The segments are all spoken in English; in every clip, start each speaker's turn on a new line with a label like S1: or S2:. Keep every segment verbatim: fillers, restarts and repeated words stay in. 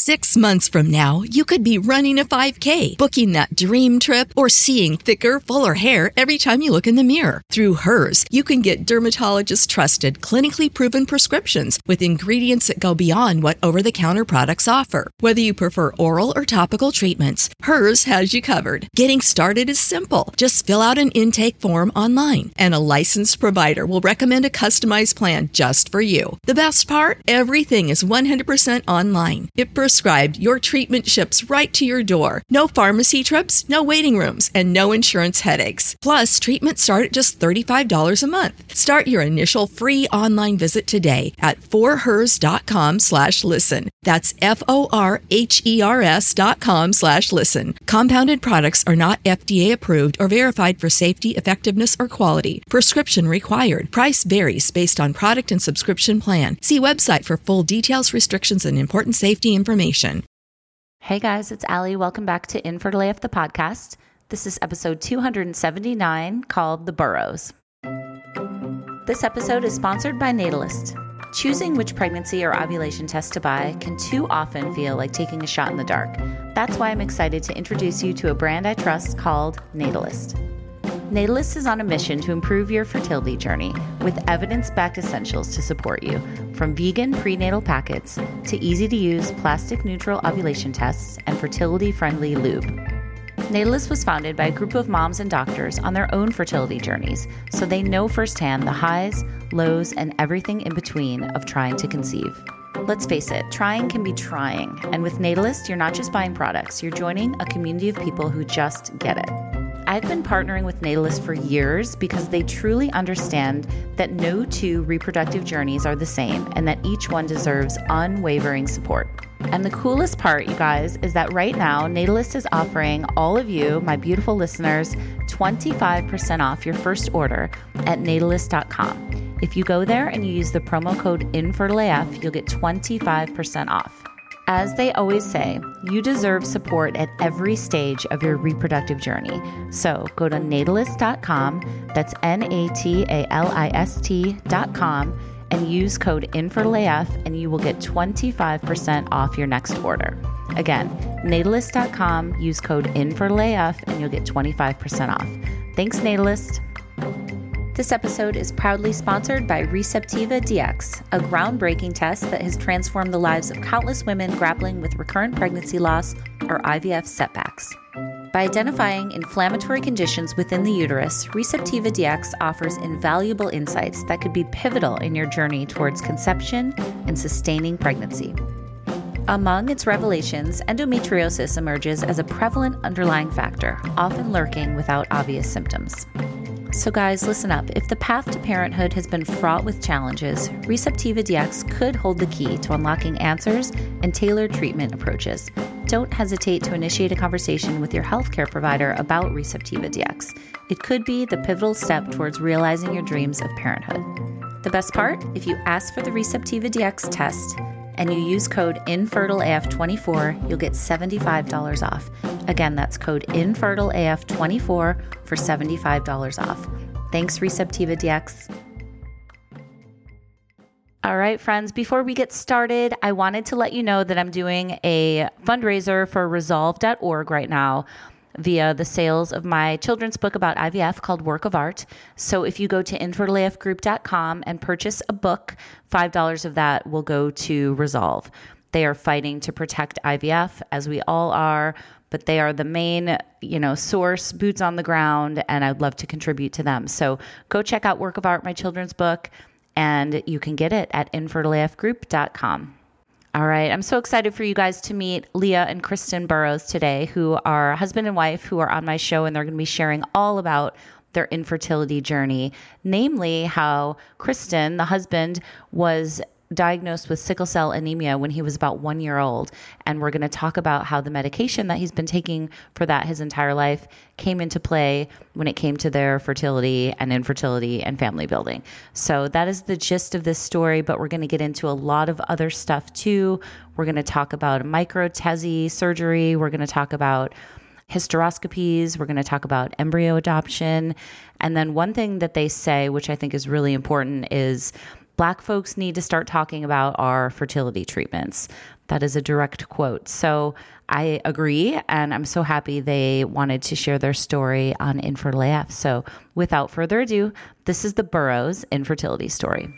S1: Six months from now, you could be running a five K, booking that dream trip, or seeing thicker, fuller hair every time you look in the mirror. Through Hers, you can get dermatologist-trusted, clinically proven prescriptions with ingredients that go beyond what over-the-counter products offer. Whether you prefer oral or topical treatments, Hers has you covered. Getting started is simple. Just fill out an intake form online, and a licensed provider will recommend a customized plan just for you. The best part? Everything is one hundred percent online. If prescribed, your treatment ships right to your door. No pharmacy trips, no waiting rooms, and no insurance headaches. Plus, treatments start at just thirty-five dollars a month. Start your initial free online visit today at forhers.com slash listen. That's F-O-R-H-E-R-S dot com slash listen. Compounded products are not F D A approved or verified for safety, effectiveness, or quality. Prescription required. Price varies based on product and subscription plan. See website for full details, restrictions, and important safety information.
S2: Hey guys, it's Allie. Welcome back to Infertile A F, the podcast. This is episode two hundred seventy-nine called The Burrows. This episode is sponsored by Natalist. Choosing which pregnancy or ovulation test to buy can too often feel like taking a shot in the dark. That's why I'm excited to introduce you to a brand I trust called Natalist. Natalist is on a mission to improve your fertility journey with evidence-backed essentials to support you, from vegan prenatal packets to easy-to-use plastic-neutral ovulation tests and fertility-friendly lube. Natalist was founded by a group of moms and doctors on their own fertility journeys, so they know firsthand the highs, lows, and everything in between of trying to conceive. Let's face it, trying can be trying, and with Natalist, you're not just buying products, you're joining a community of people who just get it. I've been partnering with Natalist for years because they truly understand that no two reproductive journeys are the same and that each one deserves unwavering support. And the coolest part, you guys, is that right now, Natalist is offering all of you, my beautiful listeners, twenty-five percent off your first order at natalist dot com. If you go there and you use the promo code InfertileAF, you'll get twenty-five percent off. As they always say, you deserve support at every stage of your reproductive journey. So go to natalist dot com, that's N A T A L I S T dot com, and use code InfertileAF, and you will get twenty-five percent off your next order. Again, natalist dot com, use code InfertileAF, and you'll get twenty-five percent off. Thanks, Natalist. This episode is proudly sponsored by Receptiva D X, a groundbreaking test that has transformed the lives of countless women grappling with recurrent pregnancy loss or I V F setbacks. By identifying inflammatory conditions within the uterus, Receptiva D X offers invaluable insights that could be pivotal in your journey towards conception and sustaining pregnancy. Among its revelations, endometriosis emerges as a prevalent underlying factor, often lurking without obvious symptoms. So guys, listen up. If the path to parenthood has been fraught with challenges, Receptiva D X could hold the key to unlocking answers and tailored treatment approaches. Don't hesitate to initiate a conversation with your healthcare provider about Receptiva D X. It could be the pivotal step towards realizing your dreams of parenthood. The best part? If you ask for the Receptiva D X test and you use code infertile A F twenty-four, you'll get seventy-five dollars off. Again, that's code infertile A F twenty-four for seventy-five dollars off. Thanks, Receptiva D X. All right, friends, before we get started, I wanted to let you know that I'm doing a fundraiser for resolve dot org right now via the sales of my children's book about I V F called Work of Art. So if you go to infertile A F group dot com and purchase a book, five dollars of that will go to Resolve. They are fighting to protect I V F, as we all are, but they are the main, you know, source, boots on the ground, and I'd love to contribute to them. So go check out Work of Art, my children's book, and you can get it at infertile A F group dot com. All right. I'm so excited for you guys to meet Leah and Kristen Burrows today, who are husband and wife who are on my show, and they're going to be sharing all about their infertility journey, namely how Kristen, the husband, was diagnosed with sickle cell anemia when he was about one year old. And we're going to talk about how the medication that he's been taking for that his entire life came into play when it came to their fertility and infertility and family building. So that is the gist of this story, but we're going to get into a lot of other stuff too. We're going to talk about micro-T E S E surgery. We're going to talk about hysteroscopies. We're going to talk about embryo adoption. And then one thing that they say, which I think is really important, is Black folks need to start talking about our fertility treatments. That is a direct quote. So I agree. And I'm so happy they wanted to share their story on Infertile A F. So without further ado, this is the Burrows infertility story.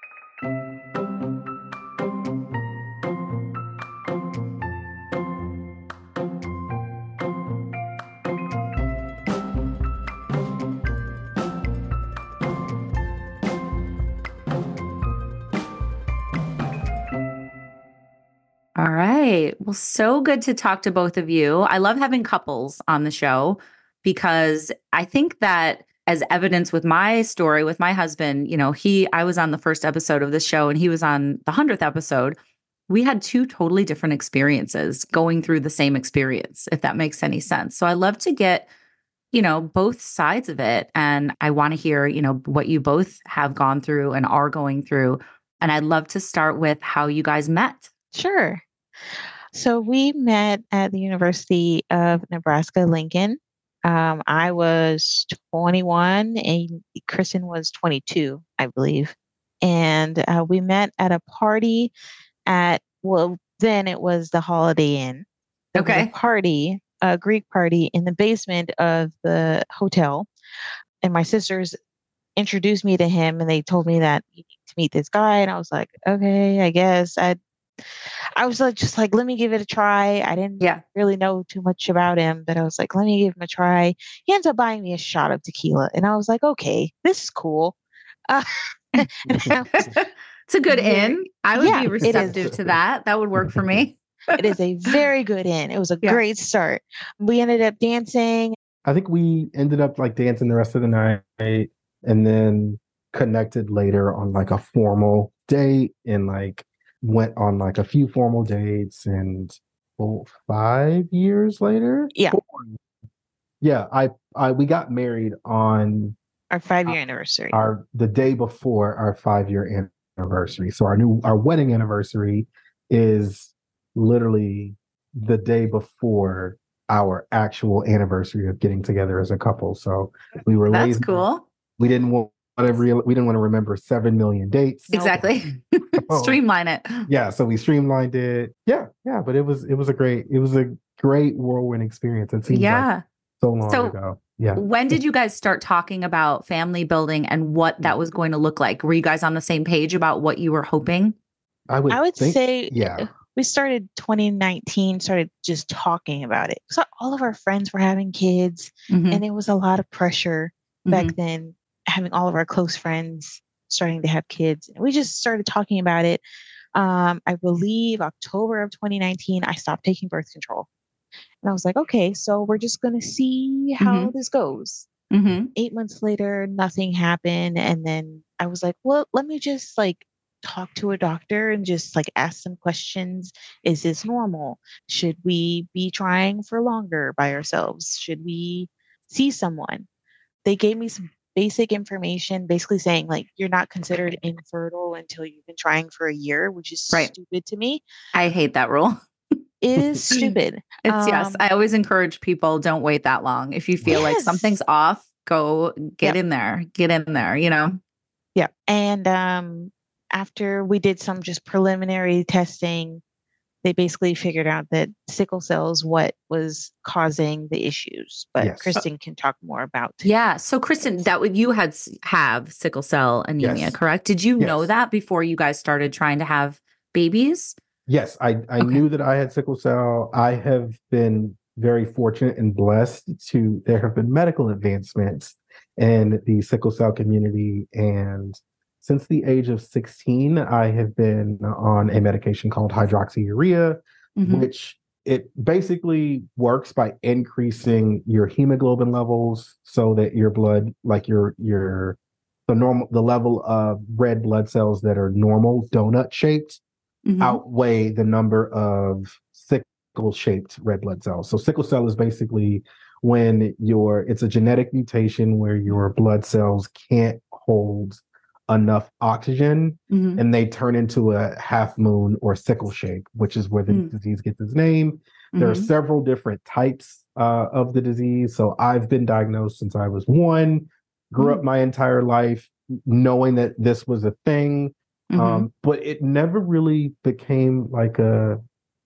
S2: All right. Well, so good to talk to both of you. I love having couples on the show because I think that as evidence with my story with my husband, you know, he, I was on the first episode of the show and he was on the hundredth episode. We had two totally different experiences going through the same experience, if that makes any sense. So I love to get, you know, both sides of it. And I want to hear, you know, what you both have gone through and are going through. And I'd love to start with how you guys met.
S3: Sure. So we met at the University of Nebraska-Lincoln. Um, I was twenty-one and Kristen was twenty-two, I believe. And uh, we met at a party at, well, then it was the Holiday Inn. There
S2: Okay.
S3: was a party, a Greek party in the basement of the hotel. And my sisters introduced me to him and they told me that you need to meet this guy. And I was like, okay, I guess. I I was like, just like, let me give it a try. I didn't
S2: Yeah.
S3: really know too much about him, but I was like, let me give him a try. He ends up buying me a shot of tequila. And I was like, okay, this is cool. Uh, and I was,
S2: It's a good
S3: Very-
S2: in. I would
S3: Yeah,
S2: be
S3: it is.
S2: receptive to that. That would work for me.
S3: it is a very good in. It was a
S2: Yeah.
S3: great start. We ended up dancing.
S4: I think we ended up like dancing the rest of the night and then connected later on like a formal date and like went on like a few formal dates and well, five years later.
S3: Yeah.
S4: Four. Yeah. I, I, we got married on
S3: Our five year anniversary.
S4: our, the day before our five year anniversary. So our new, our wedding anniversary is literally the day before our actual anniversary of getting together as a couple. So we were
S2: That's
S4: lazy.
S2: cool.
S4: We didn't want to real, we didn't want to remember seven million dates.
S2: Exactly.
S4: Oh.
S2: Streamline it.
S4: Yeah, so we streamlined it. Yeah, yeah, but it was it was a great it was a great whirlwind experience. It seems like
S2: Yeah.
S4: so long
S2: So-
S4: ago. Yeah.
S2: When did you guys start talking about family building and what that was going to look like? Were you guys on the same page about what you were hoping?
S4: I would
S3: I would
S4: think,
S3: say
S4: yeah.
S3: we started twenty nineteen, started just talking about it. So all of our friends were having kids
S2: Mhm.
S3: and it was a lot of pressure back
S2: Mhm.
S3: then, having all of our close friends starting to have kids. And we just started talking about it. Um, I believe October of twenty nineteen, I stopped taking birth control. And I was like, okay, so we're just going to see how this goes.
S2: Mhm.
S3: Eight months later, nothing happened. And then I was like, well, let me just like talk to a doctor and just like ask some questions. Is this normal? Should we be trying for longer by ourselves? Should we see someone? They gave me some basic information, basically saying like, you're not considered infertile until you've been trying for a year, which is
S2: Right.
S3: stupid to me.
S2: I hate that rule.
S3: It is stupid.
S2: It's yes.
S3: Um,
S2: I always encourage people, don't wait that long. If you feel like
S3: Yes.
S2: something's off, go get
S3: Yep.
S2: in there. Get in there, you know?
S3: Yeah. And um, after we did some just preliminary testing, they basically figured out that sickle cell is what was causing the issues. But
S4: Yes.
S3: Kristen can talk more about.
S2: Yeah. So Kristen, that would you had s- have sickle cell anemia,
S4: Yes.
S2: correct? Did you know
S4: Yes.
S2: that before you guys started trying to have babies?
S4: Yes, I, I
S2: Okay.
S4: knew that I had sickle cell. I have been very fortunate and blessed to, there have been medical advancements in the sickle cell community. And since the age of sixteen, I have been on a medication called hydroxyurea,
S2: Mhm.
S4: which it basically works by increasing your hemoglobin levels so that your blood, like your, your, the normal, the level of red blood cells that are normal donut shaped
S2: Mhm.
S4: outweigh the number of sickle shaped red blood cells. So sickle cell is basically when your it's a genetic mutation where your blood cells can't hold enough oxygen
S2: Mhm.
S4: and they turn into a half moon or sickle shape, which is where the
S2: Mm.
S4: disease gets its name. There are
S2: Mhm.
S4: several different types uh, of the disease. So I've been diagnosed since I was one, grew up my entire life knowing that this was a thing.
S2: Mhm.
S4: Um, but it never really became like a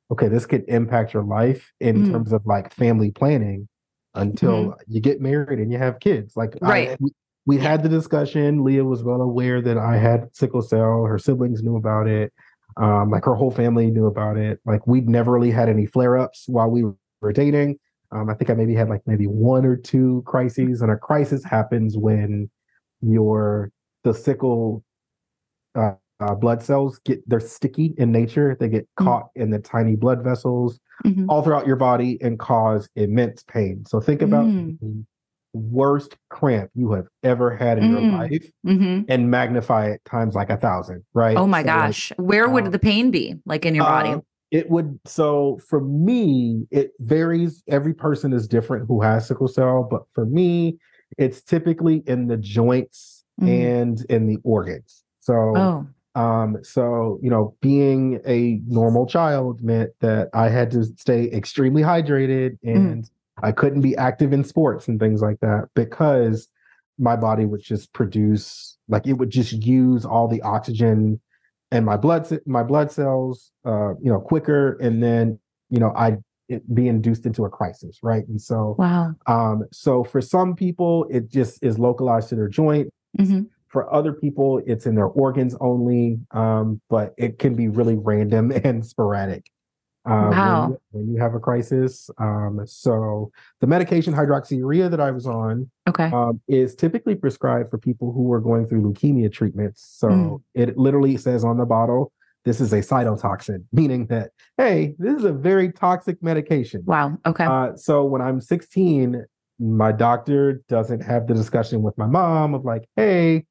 S4: okay, this could impact your life in
S2: Mm.
S4: terms of like family planning until
S2: Mhm.
S4: you get married and you have kids. Like
S2: Right.
S4: I, we, we
S2: Yeah.
S4: had the discussion. Leah was well aware that I had sickle cell. Her siblings knew about it. Um, like her whole family knew about it. Like we'd never really had any flare ups while we were dating. Um, I think I maybe had like maybe one or two crises, and a crisis happens when your the sickle uh, uh, blood cells get they're sticky in nature. They get
S2: Mm.
S4: caught in the tiny blood vessels
S2: Mhm.
S4: all throughout your body and cause immense pain. So think about
S2: Mm.
S4: the worst cramp you have ever had in your
S2: Mm.
S4: life
S2: Mhm.
S4: and magnify it times like a thousand, right?
S2: Oh my
S4: So, like,
S2: gosh. Where would
S4: um,
S2: the pain be? Like in your body?
S4: uh, it would. So for me, it varies. Every person is different who has sickle cell, but for me, it's typically in the joints
S2: Mm.
S4: and in the organs. So,
S2: Oh.
S4: um, so you know, being a normal child meant that I had to stay extremely hydrated and I couldn't be active in sports and things like that because my body would just produce like it would just use all the oxygen and my blood ce- my blood cells uh you know quicker, and then you know I'd it be induced into a crisis, right? And so
S2: Wow.
S4: um so for some people it just is localized to their joint.
S2: Mhm.
S4: For other people it's in their organs only, um but it can be really random and sporadic uh, when
S2: Wow.
S4: you, when you have a crisis. Um, so the medication hydroxyurea that I was on
S2: Okay.
S4: um, is typically prescribed for people who are going through leukemia treatments. So
S2: Mm.
S4: it literally says on the bottle, this is a cytotoxin, meaning that, hey, this is a very toxic medication.
S2: Wow. Okay.
S4: Uh, so when I'm sixteen, my doctor doesn't have the discussion with my mom of like, hey,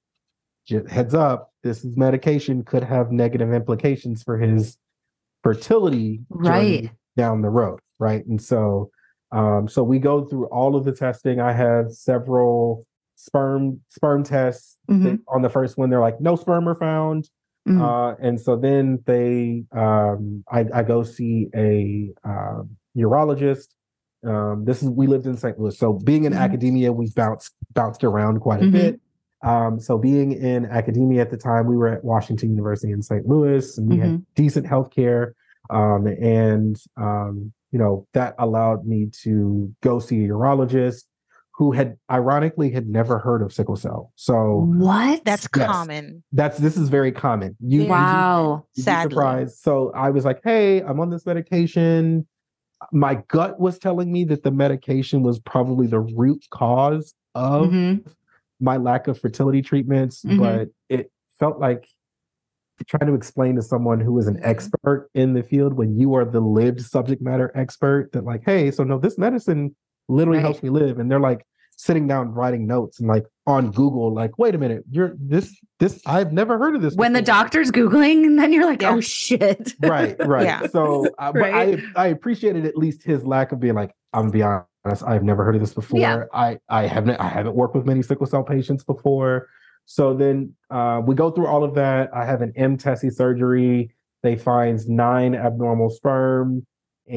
S4: j- heads up, this is medication could have negative implications for his fertility
S2: Right.
S4: journey down the road, right? And so, um, so we go through all of the testing. I have several sperm sperm tests.
S2: Mhm.
S4: They- on the first one, they're like, no sperm are found.
S2: Mm.
S4: Uh, and so then they, um, I, I go see a um, urologist. Um, this is we lived in Saint Louis, so being in
S2: Mhm.
S4: academia, we bounced bounced around quite a
S2: Mhm.
S4: bit. Um, so being in academia at the time, we were at Washington University in Saint Louis, and we had
S2: Mhm.
S4: decent healthcare. Um, and um, you know, that allowed me to go see a urologist who had ironically had never heard of sickle cell. So
S2: What?
S3: That's
S4: Yes.
S3: common.
S4: that's this is very common. You, you'd be-
S2: wow.
S4: you'd be
S3: Sadly.
S4: surprised. So I was like, hey, I'm on this medication. My gut was telling me that the medication was probably the root cause of
S2: Mhm.
S4: my lack of fertility treatments,
S2: Mhm.
S4: but it felt like trying to explain to someone who is an
S3: Mhm.
S4: expert in the field when you are the lived subject matter expert that like, hey, so no, this medicine literally
S2: Right.
S4: helps me live. And they're like sitting down writing notes and like on Google, like, wait a minute, you're this, this, I've never heard of this.
S2: When the
S4: before.
S2: doctor's Googling, and then you're like,
S3: Yeah.
S2: oh shit.
S4: Right, right.
S3: Yeah.
S4: So uh, but
S2: Right.
S4: I I appreciated at least his lack of being like, I'm gonna be honest, I've never heard of this before.
S2: Yeah.
S4: I I haven't I haven't worked with many sickle cell patients before. So then uh, we go through all of that. I have an M Tessie surgery. They find nine abnormal sperm,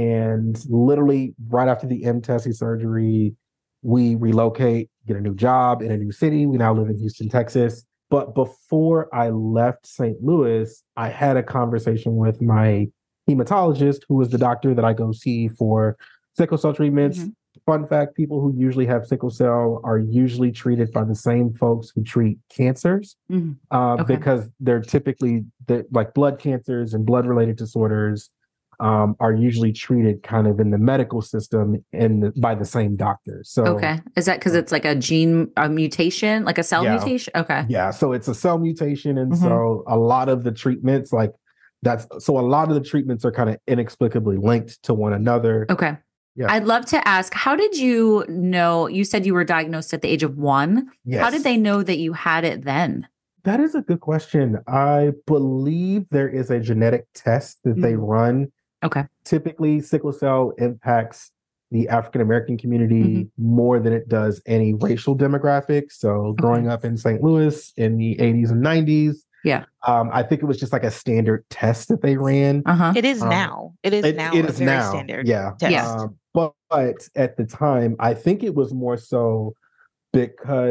S4: and literally right after the M Tessie surgery, we relocate, get a new job in a new city. We now live in Houston, Texas. But before I left Saint Louis, I had a conversation with my hematologist, who is the doctor that I go see for sickle cell treatments.
S2: Mhm.
S4: Fun fact, people who usually have sickle cell are usually treated by the same folks who treat cancers,
S2: Mhm.
S4: uh,
S2: Okay.
S4: because they're typically the, like blood cancers and blood related disorders um, are usually treated kind of in the medical system and by the same doctor. So
S2: Okay. Is that because it's like a gene a mutation, like a cell
S4: Yeah.
S2: mutation? Okay.
S4: yeah, so it's a cell mutation, and
S2: Mhm.
S4: so a lot of the treatments, like that's so a lot of the treatments are kind of inexplicably linked to one another.
S2: Okay.
S4: Yeah.
S2: I'd love to ask, how did you know? You said you were diagnosed at the age of one.
S4: Yes.
S2: How did they know that you had it then?
S4: That is a good question. I believe there is a genetic test that they
S2: Mhm.
S4: run.
S2: Okay.
S4: Typically, sickle cell impacts the African American community
S2: Mhm.
S4: more than it does any racial demographic. So, growing up in Saint Louis in the eighties and nineties,
S2: Yeah.
S4: um, I think it was just like a standard test that they ran.
S2: Uh huh.
S3: It is
S4: Um,
S3: now. It is
S4: It,
S3: now
S4: it
S3: a
S4: is
S3: very
S4: now,
S3: standard
S4: yeah.
S3: test.
S2: Yeah.
S4: Um, but, but at the time, I think it was more so because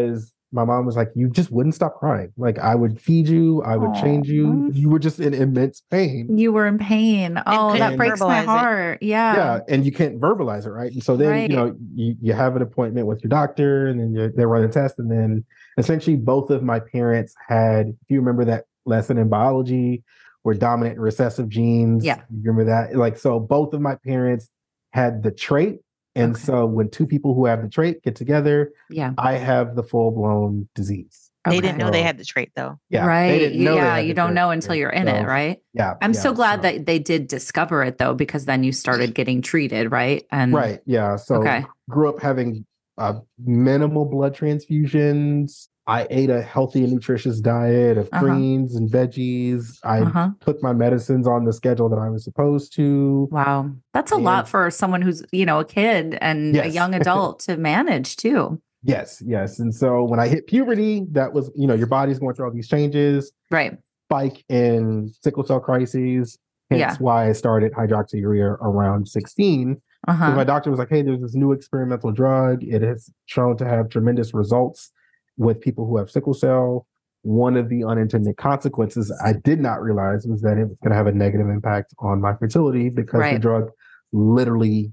S4: my mom was like, you just wouldn't stop crying. Like I would feed you, I would change you.
S2: Aw.
S4: You were just in immense pain.
S2: You were in pain. Oh, that
S3: couldn't
S2: breaks my
S3: verbalize it.
S2: heart. Yeah.
S4: Yeah, and you can't verbalize it, right? And so then,
S2: Right.
S4: you know, you, you have an appointment with your doctor, and then you, they run a test, and then essentially both of my parents had, if you remember that lesson in biology where dominant and recessive genes,
S2: Yeah.
S4: you remember that? Like, so both of my parents had the trait. And
S2: Okay.
S4: so when two people who have the trait get together,
S2: Yeah.
S4: I have the full-blown disease.
S3: They
S2: Okay.
S3: didn't know they
S4: So-
S3: had the trait though.
S4: Yeah,
S2: right.
S4: they didn't know they
S2: yeah.
S4: had
S2: You
S4: the
S2: don't
S4: trait.
S2: know until you're in it,
S4: So,
S2: right?
S4: Yeah.
S2: I'm
S4: yeah,
S2: so glad
S4: so-
S2: that they did discover it though, because then you started getting treated, right? And
S4: Right. Yeah. So
S2: Okay.
S4: grew up having uh, minimal blood transfusions. I ate a healthy and nutritious diet of
S2: Uh-huh.
S4: greens and veggies. I
S2: Uh-huh.
S4: took my medicines on the schedule that I was supposed to.
S2: Wow. That's a lot
S4: And-
S2: for someone who's, you know, a kid and a
S4: Yes.
S2: young adult to manage too.
S4: Yes. Yes. And so when I hit puberty, that was, you know, your body's going through all these changes,
S2: Right.
S4: spike in sickle cell crises. Hence
S2: Yeah.
S4: why I started hydroxyurea around sixteen. Because
S2: Uh-huh.
S4: my doctor was like, hey, there's this new experimental drug. It has shown to have tremendous results with people who have sickle cell. One of the unintended consequences I did not realize was that it was going to have a negative impact on my fertility because the
S2: Right.
S4: drug literally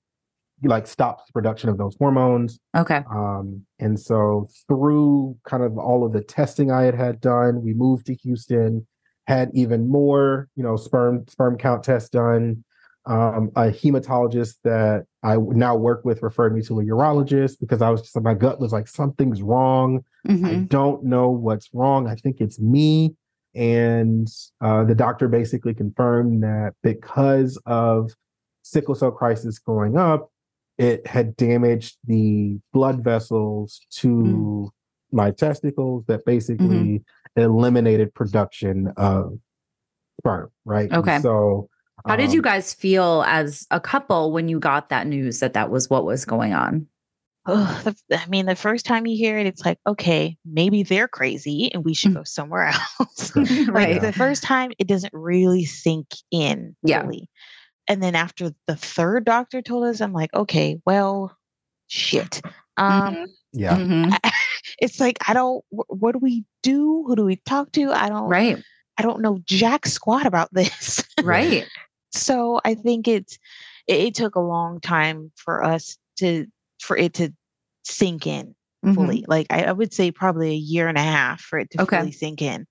S4: like stops the production of those hormones.
S2: Okay.
S4: Um, and so through kind of all of the testing I had had done, we moved to Houston, had even more, you know, sperm sperm count tests done. Um, a hematologist that I now work with referred me to a urologist because I was just, my gut was like, something's wrong. I
S2: Mhm.
S4: don't know what's wrong. I think it's me. And uh, the doctor basically confirmed that because of sickle cell crisis growing up, it had damaged the blood vessels to
S2: Mm.
S4: my testicles that basically eliminated production of sperm, right? And
S2: Okay.
S4: so
S2: How did you
S4: um,
S2: guys feel as a couple when you got that news that that was what was going on?
S3: Ugh, the- I mean, the first time you hear it, it's like, okay, maybe they're crazy and we should go somewhere else. Like
S2: Right.
S3: the first time, it doesn't really sink in
S2: Yeah.
S3: fully. And then after the third doctor told us, I'm like, okay, well, shit. Um,
S4: yeah.
S2: Mhm.
S3: it's like I don't. wh- What do we do? Who do we talk to? I don't.
S2: Right.
S3: I don't know jack squat about this.
S2: Right.
S3: So I think it's. It, it took a long time for us to for it to sink in
S2: Mhm.
S3: fully. Like I, I would say probably a year and a half for it to
S2: Okay.
S3: fully sink in.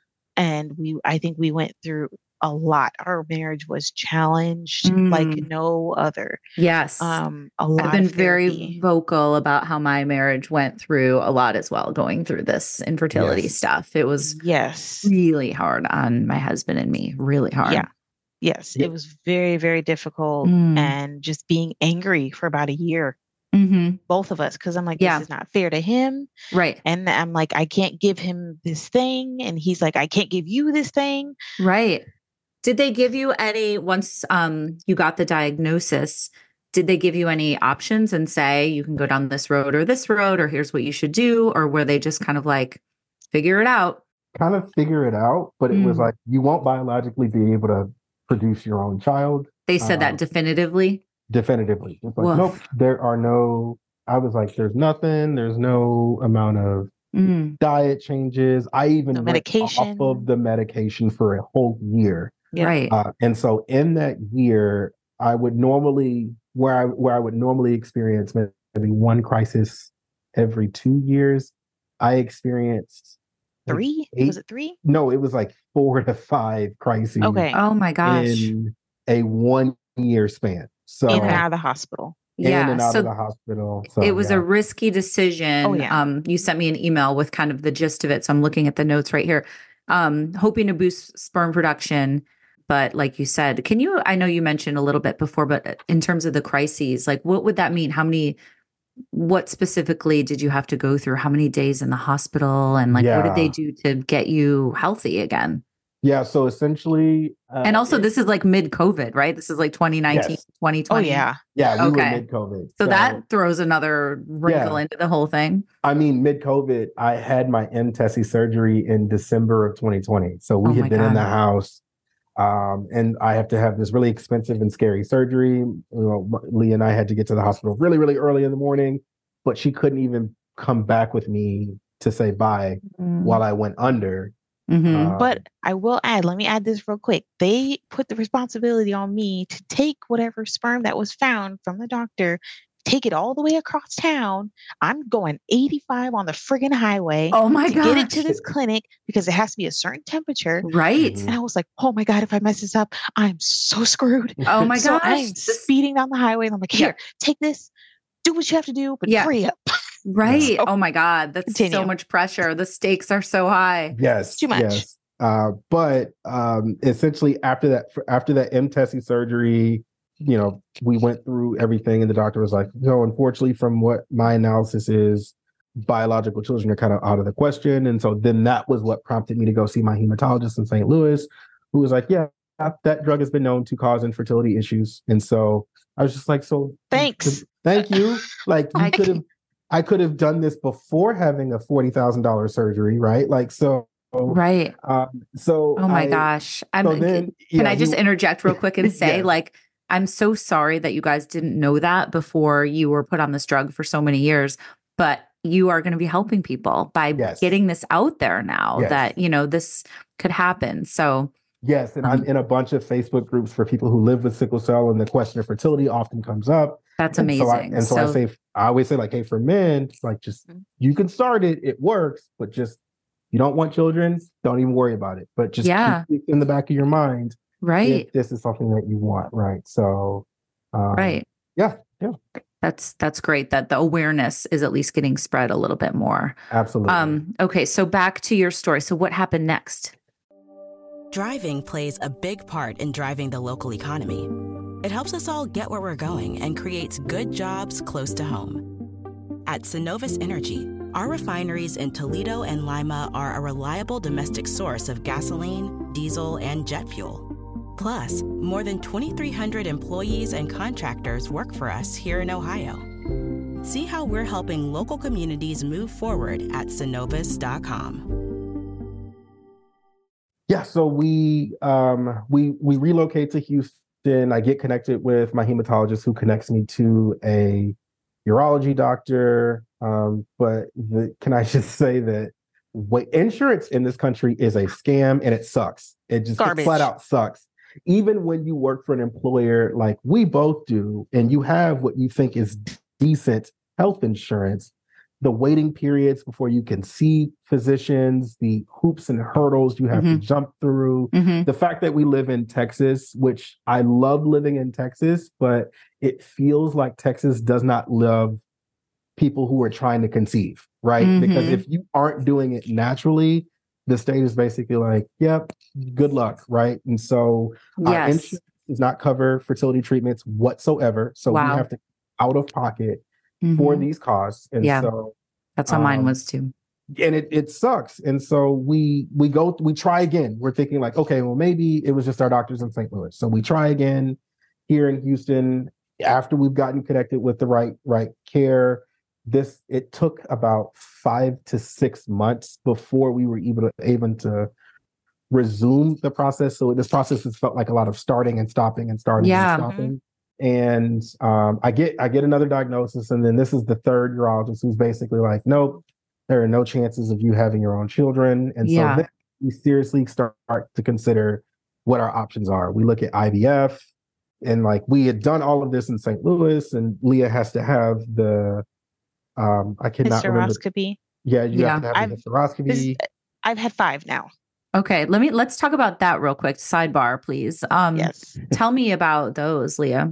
S3: And we, I think we went through a lot. Our marriage was challenged like
S2: Mm.
S3: no other.
S2: Yes.
S3: Um, a lot.
S2: I've been
S3: of
S2: very
S3: therapy.
S2: vocal about how my marriage went through a lot as well, going through this infertility
S4: Yes.
S2: stuff. It was
S3: Yes.
S2: really hard on my husband and me, really hard.
S3: Yeah. Yes.
S4: Yeah.
S3: It was very, very difficult.
S2: Mm.
S3: And just being angry for about a year,
S2: hmm
S3: both of us, because I'm like,
S2: Yeah.
S3: this is not fair to him.
S2: Right.
S3: And I'm like, I can't give him this thing. And he's like, I can't give you this thing.
S2: Right. Did they give you any, once um you got the diagnosis, did they give you any options and say you can go down this road or this road, or here's what you should do? Or were they just kind of like, figure it out?
S4: Kind of figure it out, but it was
S2: Mm.
S4: like, you won't biologically be able to produce your own child
S2: They said
S4: Um,
S2: that definitively.
S4: definitively. It's like,
S2: Woof.
S4: nope, there are no, I was like, there's nothing, there's no amount of
S2: Mm.
S4: diet changes. I even
S3: No
S4: went
S3: medication.
S4: off of the medication for a whole year.
S3: Yeah.
S2: Right.
S4: Uh, and so in that year, I would normally where I where I would normally experience maybe one crisis every two years, I experienced like
S3: Three?
S4: eight-
S3: Was it three?
S4: No, it was like four to five crises
S3: Okay.
S2: Oh my gosh.
S4: in a one year span. So
S3: In and out of the hospital.
S4: in
S2: yeah.
S4: and out
S2: So
S4: of the hospital. So
S2: it was
S4: yeah.
S2: a risky decision.
S3: Oh, yeah.
S2: Um, you sent me an email with kind of the gist of it. So I'm looking at the notes right here. Um, hoping to boost sperm production. But like you said, can you, I know you mentioned a little bit before, but in terms of the crises, like what would that mean? How many, what specifically did you have to go through? How many days in the hospital? And like, what did they
S4: Yeah.
S2: do to get you healthy again?
S4: Yeah, so essentially uh,
S2: And also
S4: it-
S2: this is like mid COVID, right? This is like twenty nineteen,
S4: Yes.
S2: twenty
S3: Oh
S2: twenty.
S3: yeah.
S4: yeah, we
S2: okay.
S4: were mid COVID.
S2: So, that throws another wrinkle
S4: Yeah.
S2: into the whole thing.
S4: I mean, mid COVID, I had my M Tessie surgery in December of twenty twenty. So we
S2: Oh my
S4: had been in
S2: God.
S4: the house, um, and I have to have this really expensive and scary surgery. You know, Lee and I had to get to the hospital really, really early in the morning, but she couldn't even come back with me to say bye
S2: Mm.
S4: while I went under.
S2: Mhm.
S4: Um,
S3: But I will add, let me add this real quick. They put the responsibility on me to take whatever sperm that was found from the doctor, take it all the way across town. I'm going eighty-five on the friggin' highway
S2: Oh my
S3: to get it to
S2: gosh.
S3: this clinic because it has to be a certain temperature.
S2: Right.
S4: Mhm.
S3: And I was like, oh my God, if I mess this up, I'm so screwed.
S2: Oh my
S3: So
S2: gosh.
S3: I'm
S2: This-
S3: speeding down the highway and I'm like,
S2: Yeah.
S3: here, take this, do what you have to do, but
S2: Yeah.
S3: hurry up.
S2: Right.
S3: So-
S2: Oh my God. That's so
S3: Continue.
S2: much pressure. The stakes are so high.
S4: Yes,
S3: Too much.
S4: yes. Uh, but um, essentially, after that, after that M testing surgery, you know, we went through everything, and the doctor was like, "No, unfortunately, from what my analysis is, biological children are kind of out of the question." And so then that was what prompted me to go see my hematologist in Saint Louis, who was like, "Yeah, that drug has been known to cause infertility issues." And so I was just like, "So
S3: Thanks.
S4: thank you." Like you
S2: I
S4: could have, I could have done this before having a forty thousand dollars surgery, right? Like so.
S2: Right.
S4: Um, so
S2: Oh my
S4: I,
S2: gosh. I'm
S4: so then,
S2: Can
S4: yeah,
S2: I just
S4: he-
S2: interject real quick and say,
S4: Yes.
S2: like, I'm so sorry that you guys didn't know that before you were put on this drug for so many years, but you are going to be helping people by
S4: Yes.
S2: getting this out there now
S4: Yes.
S2: that, you know, this could happen. So
S4: Yes, and
S2: Um,
S4: I'm in a bunch of Facebook groups for people who live with sickle cell, and the question of fertility often comes up.
S2: that's
S4: And so I,
S2: amazing.
S4: and so, I say, I always say, like, hey, for men, like, just
S3: Mhm.
S4: you can start it, it works, but just you don't want children, don't even worry about it. But just
S2: Yeah.
S4: keep it in the back of your mind
S2: right.
S4: if this is something that you want, right? So, um,
S2: Right.
S4: yeah, yeah,
S2: That's that's great that the awareness is at least getting spread a little bit more.
S4: absolutely.
S2: Um, okay, so back to your story. So what happened next?
S5: Driving plays a big part in driving the local economy. It helps us all get where we're going and creates good jobs close to home. At Synovus Energy, our refineries in Toledo and Lima are a reliable domestic source of gasoline, diesel, and jet fuel. Plus, more than twenty-three hundred employees and contractors work for us here in Ohio. See how we're helping local communities move forward at synovus dot com.
S4: Yeah, so we um we we relocate to Houston. I get connected with my hematologist who connects me to a urology doctor. Um, but the, can I just say that what insurance in this country is a scam and it sucks. It just
S3: Garbage.
S4: flat out sucks. Even when you work for an employer like we both do, and you have what you think is decent health insurance, the waiting periods before you can see physicians, the hoops and hurdles you have
S2: Mhm.
S4: to jump through,
S2: Mm-hmm.
S4: the fact that we live in Texas, which I love living in Texas, but it feels like Texas does not love people who are trying to conceive, right?
S2: Mhm.
S4: Because if you aren't doing it naturally, the state is basically like, yep, good luck, right? And so our
S2: Yes.
S4: insurance does not cover fertility treatments whatsoever. So
S2: Wow.
S4: we have to out of pocket for
S2: Mhm.
S4: these costs. And
S2: Yeah.
S4: so
S2: That's how mine
S4: um,
S2: was too.
S4: and it, it sucks. And so we we go we try again. We're thinking like, okay, well, maybe it was just our doctors in Saint Louis. So we try again here in Houston after we've gotten connected with the right right care. This it took about five to six months before we were able to able to resume the process. So this process has felt like a lot of starting and stopping and starting
S2: Yeah.
S4: and stopping. And um, I get I get another diagnosis, and then this is the third urologist who's basically like, nope, there are no chances of you having your own children. And
S2: Yeah.
S4: so then we seriously start to consider what our options are. We look at I V F, and like we had done all of this in Saint Louis, and Leah has to have the um, I cannot remember.
S3: Hysteroscopy.
S4: Yeah, you
S2: Yeah.
S4: have to have
S3: I've-
S4: the hysteroscopy.
S3: This- I've had five now.
S2: Okay, let me let's talk about that real quick. Sidebar, please. Um,
S3: Yes.
S2: Tell me about those, Leah.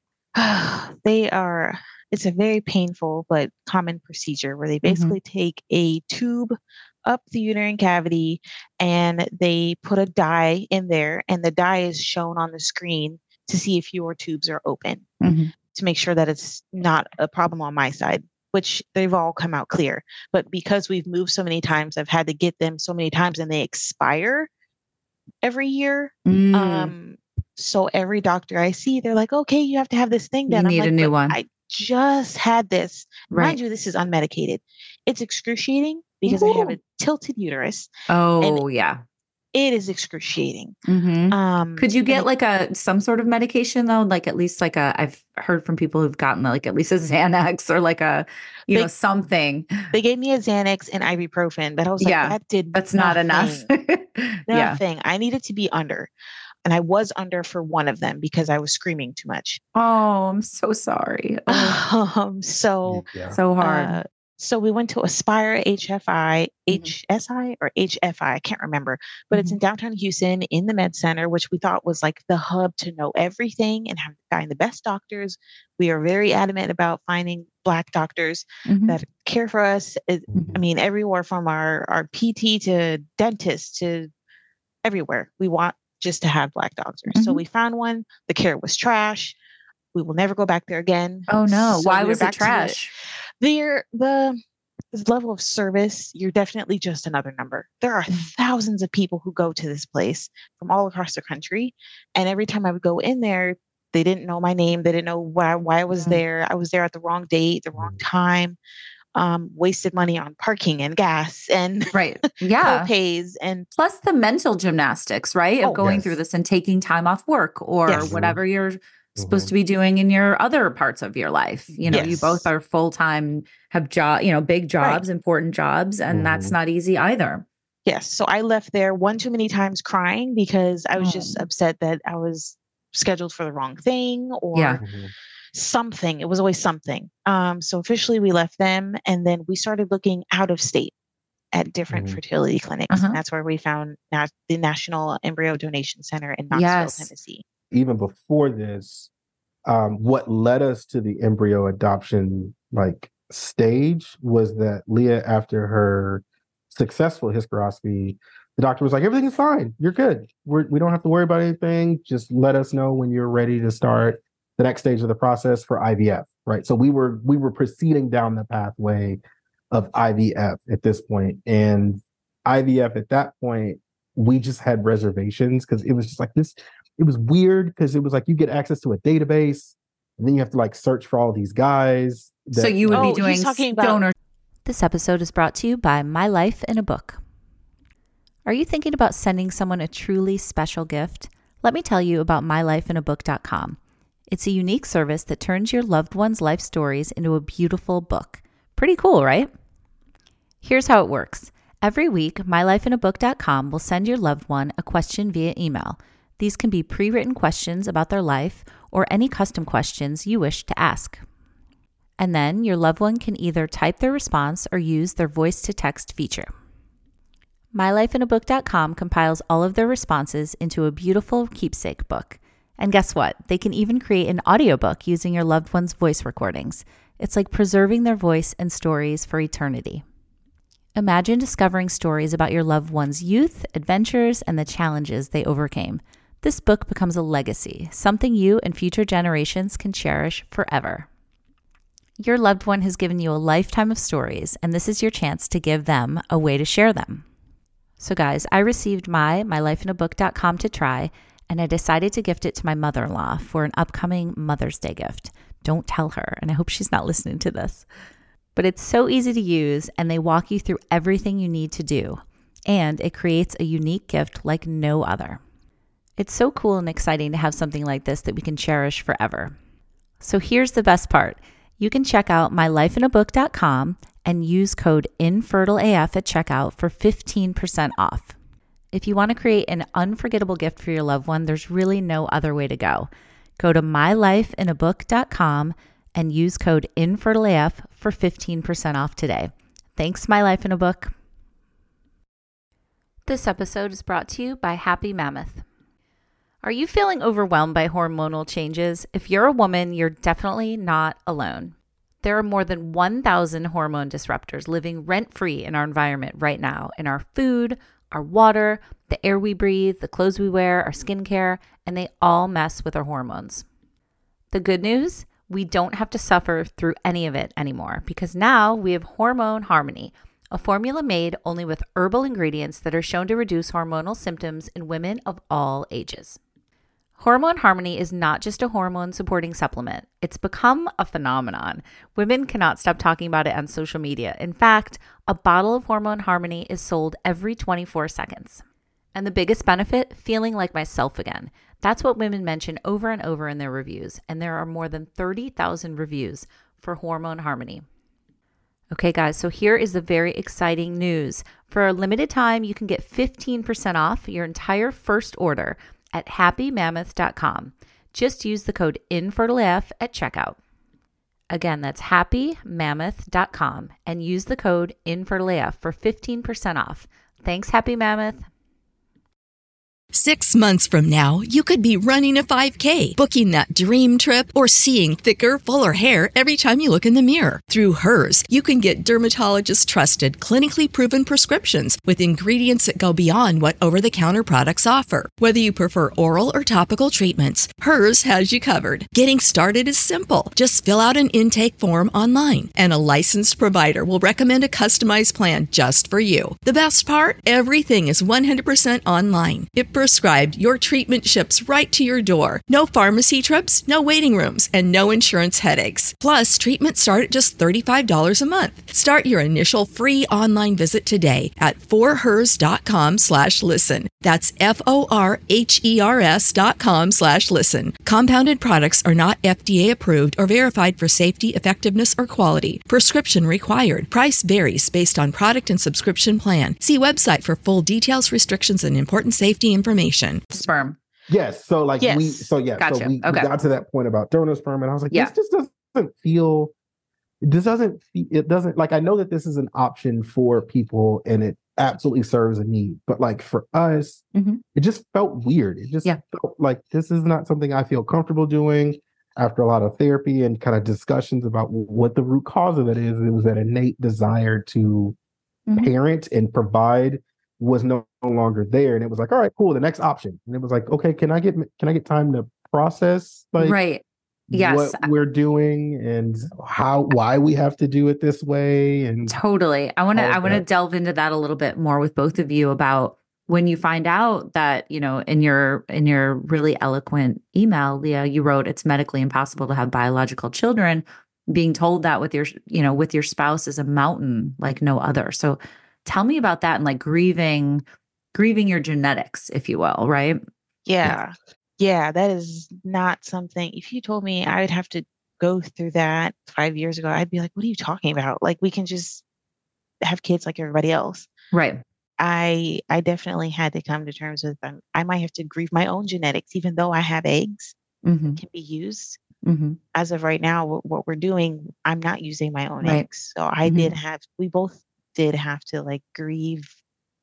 S3: They are, it's a very painful but common procedure where they
S2: Mm-hmm.
S3: basically take a tube up the uterine cavity and they put a dye in there, and the dye is shown on the screen to see if your tubes are open
S2: Mhm.
S3: to make sure that it's not a problem on my side, which they've all come out clear. But because we've moved so many times, I've had to get them so many times and they expire every year.
S2: Mm.
S3: Um, so every doctor I see, they're like, okay, you have to have this thing
S2: You
S3: done. I'm
S2: need
S3: like,
S2: a new
S3: "But
S2: one."
S3: I just had this.
S2: Right.
S3: Mind you, this is unmedicated. It's excruciating because I have
S2: Ooh.
S3: a tilted uterus.
S2: Oh, yeah.
S3: It is excruciating.
S2: Mm-hmm.
S3: Um,
S2: Could you get
S3: and
S2: like a some sort of medication though? Like at least like a I've heard from people who've gotten like at least a Xanax or like a you
S3: They-
S2: know something.
S3: they gave me a Xanax and ibuprofen, but I was like,
S2: Yeah,
S3: that did
S2: That's not enough.
S3: nothing.
S2: Yeah.
S3: Nothing. I needed to be under. And I was under for one of them because I was screaming too much.
S2: Oh, I'm so sorry. Oh,
S3: Um, so
S4: Yeah.
S2: so hard.
S3: uh, so we went to Aspire H F I,
S2: Mhm.
S3: H S I or H F I, I can't remember, but it's
S2: Mhm.
S3: in downtown Houston in the Med Center, which we thought was like the hub to know everything and have find the best doctors. We are very adamant about finding Black doctors
S2: Mhm.
S3: that care for us. It-
S4: Mhm.
S3: I mean, everywhere from our, our P T to dentists to everywhere. We want just to have Black doctors. So
S2: Mhm.
S3: we found one. The care was trash. We will never go back there again.
S2: Oh no,
S3: So
S2: why
S3: we are
S2: was it
S3: back to the-
S2: trash?
S3: the the this level of service, you're definitely just another number. There are
S2: Mm.
S3: thousands of people who go to this place from all across the country, and every time I would go in there, they didn't know my name. They didn't know why why I was
S2: Mm.
S3: there. I was there at the wrong date, the wrong
S4: Mm.
S3: time. Um, wasted money on parking and gas and
S2: Right. Yeah.
S3: co-pays and
S2: Plus the mental gymnastics, right? Of
S3: Oh,
S2: going
S4: yes.
S2: through this and taking time off work or
S3: Yes. Mhm.
S2: whatever you're supposed to be doing in your other parts of your life. You know, you
S3: Yes.
S2: both are full-time, have job, you know, big jobs, important jobs, and that's
S4: Mhm.
S2: not easy either.
S3: yes. So I left there one too many times crying because I was just
S2: Oh.
S3: upset that I was scheduled for the wrong thing or
S2: Yeah.
S4: Mhm.
S3: something. It was always something. Um, so officially we left them and then we started looking out of state at different
S4: Mhm.
S3: fertility clinics.
S2: Uh-huh.
S3: And that's where we found na- the National Embryo Donation Center in Knoxville,
S2: Yes.
S3: Tennessee.
S4: Even before this, um, what led us to the embryo adoption like stage was that Leah, after her successful hysteroscopy, the doctor was like, "Everything is fine. You're good. We're, we don't have to worry about anything. Just let us know when you're ready to start the next stage of the process for I V F." Right. So we were we were proceeding down the pathway of I V F at this point, and I V F at that point, we just had reservations because it was just like this. It was weird because it was like you get access to a database, and then you have to like search for all these guys.
S2: So
S4: that-
S2: you would
S3: Oh,
S2: be
S3: he's
S2: doing
S3: talking about-
S2: donor.
S6: This episode is brought to you by My Life in a Book. Are you thinking about sending someone a truly special gift? Let me tell you about my life in a book dot com. It's a unique service that turns your loved one's life stories into a beautiful book. Pretty cool, right? Here's how it works. Every week, my life in a book dot com will send your loved one a question via email. These can be pre-written questions about their life or any custom questions you wish to ask. And then your loved one can either type their response or use their voice-to-text feature. my life in a book dot com compiles all of their responses into a beautiful keepsake book. And guess what? They can even create an audiobook using your loved one's voice recordings. It's like preserving their voice and stories for eternity. Imagine discovering stories about your loved one's youth, adventures, and the challenges they overcame. This book becomes a legacy, something you and future generations can cherish forever. Your loved one has given you a lifetime of stories, and this is your chance to give them a way to share them. So guys, I received my my life in a book dot com to try, and I decided to gift it to my mother-in-law for an upcoming Mother's Day gift. Don't tell her, and I hope she's not listening to this. But it's so easy to use, and they walk you through everything you need to do, and it creates a unique gift like no other. It's so cool and exciting to have something like this that we can cherish forever. So here's the best part. You can check out my life in a book dot com and use code INFERTILEAF at checkout for fifteen percent off. If you want to create an unforgettable gift for your loved one, there's really no other way to go. Go to my life in a book dot com and use code INFERTILEAF for fifteen percent off today. Thanks, My Life in a Book. This episode is brought to you by Happy Mammoth. Are you feeling overwhelmed by hormonal changes? If you're a woman, you're definitely not alone. There are more than one thousand hormone disruptors living rent-free in our environment right now, in our food, our water, the air we breathe, the clothes we wear, our skincare, and they all mess with our hormones. The good news? We don't have to suffer through any of it anymore because now we have Hormone Harmony, a formula made only with herbal ingredients that are shown to reduce hormonal symptoms in women of all ages. Hormone Harmony is not just a hormone-supporting supplement. It's become a phenomenon. Women cannot stop talking about it on social media. In fact, a bottle of Hormone Harmony is sold every twenty-four seconds. And the biggest benefit, feeling like myself again. That's what women mention over and over in their reviews, and there are more than thirty thousand reviews for Hormone Harmony. Okay, guys, so here is the very exciting news. For a limited time, you can get fifteen percent off your entire first order at happy mammoth dot com. Just use the code InfertileAF at checkout. Again, that's happy mammoth dot com and use the code InfertileAF for fifteen percent off. Thanks, Happy Mammoth.
S1: Six months from now, you could be running a five K, booking that dream trip, or seeing thicker, fuller hair every time you look in the mirror. Through Hers, you can get dermatologist-trusted, clinically proven prescriptions with ingredients that go beyond what over-the-counter products offer. Whether you prefer oral or topical treatments, Hers has you covered. Getting started is simple. Just fill out an intake form online, and a licensed provider will recommend a customized plan just for you. The best part? Everything is one hundred percent online. If prescribed, your treatment ships right to your door. No pharmacy trips, no waiting rooms, and no insurance headaches. Plus, treatments start at just thirty-five dollars a month. Start your initial free online visit today at forhers.com slash listen. That's F-O-R-H-E-R-S dot com slash listen. Compounded products are not F D A approved or verified for safety, effectiveness, or quality. Prescription required. Price varies based on product and subscription plan. See website for full details, restrictions, and important safety information.
S2: Sperm.
S4: Yes. So like
S2: Yes.
S4: we, so yeah,
S2: Gotcha.
S4: so we, we
S2: Okay.
S4: got to that point about donor sperm, and I was like,
S2: Yeah.
S4: this just doesn't feel, this doesn't, fe- it doesn't, like, I know that this is an option for people and it absolutely serves a need, but like for us,
S2: Mhm.
S4: it just felt weird. It just
S2: Yeah.
S4: felt like this is not something I feel comfortable doing. After a lot of therapy and kind of discussions about what the root cause of it is, it was that innate desire to
S2: Mhm.
S4: parent and provide was no, no longer there, and it was like, all right, cool, the next option, and it was like, okay, can I get can I get time to process like
S2: Right. Yes.
S4: what we're doing and how why we have to do it this way, and
S2: Totally. I want to
S4: all of
S2: I want to
S4: that.
S2: delve into that a little bit more with both of you about when you find out that, you know, in your in your really eloquent email, Leah, you wrote it's medically impossible to have biological children, being told that with your, you know, with your spouse is a mountain like no other. So tell me about that and like grieving grieving your genetics, if you will, right?
S3: Yeah. Yeah, that is not something. If you told me I would have to go through that five years ago, I'd be like, what are you talking about? Like, we can just have kids like everybody else.
S2: Right.
S3: I I definitely had to come to terms with um, I might have to grieve my own genetics, even though I have eggs
S2: Mm-hmm.
S3: can be used.
S2: Mm-hmm.
S3: As of right now, what, what we're doing, I'm not using my own
S2: Right.
S3: eggs. So I
S2: Mhm.
S3: did have, we both did have to like grieve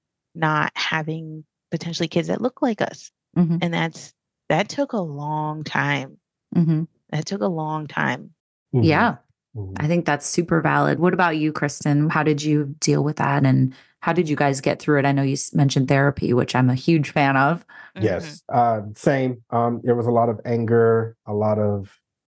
S3: not having potentially kids that look like us.
S2: Mm-hmm.
S3: And that's, that took a long time.
S2: Mm-hmm.
S3: That took a long time.
S4: Mhm.
S2: Yeah.
S4: Mhm.
S2: I think that's super valid. What about you, Kristen? How did you deal with that? And how did you guys get through it? I know you s- mentioned therapy, which I'm a huge fan of.
S4: Yes, uh, same. Um, there was a lot of anger, a lot of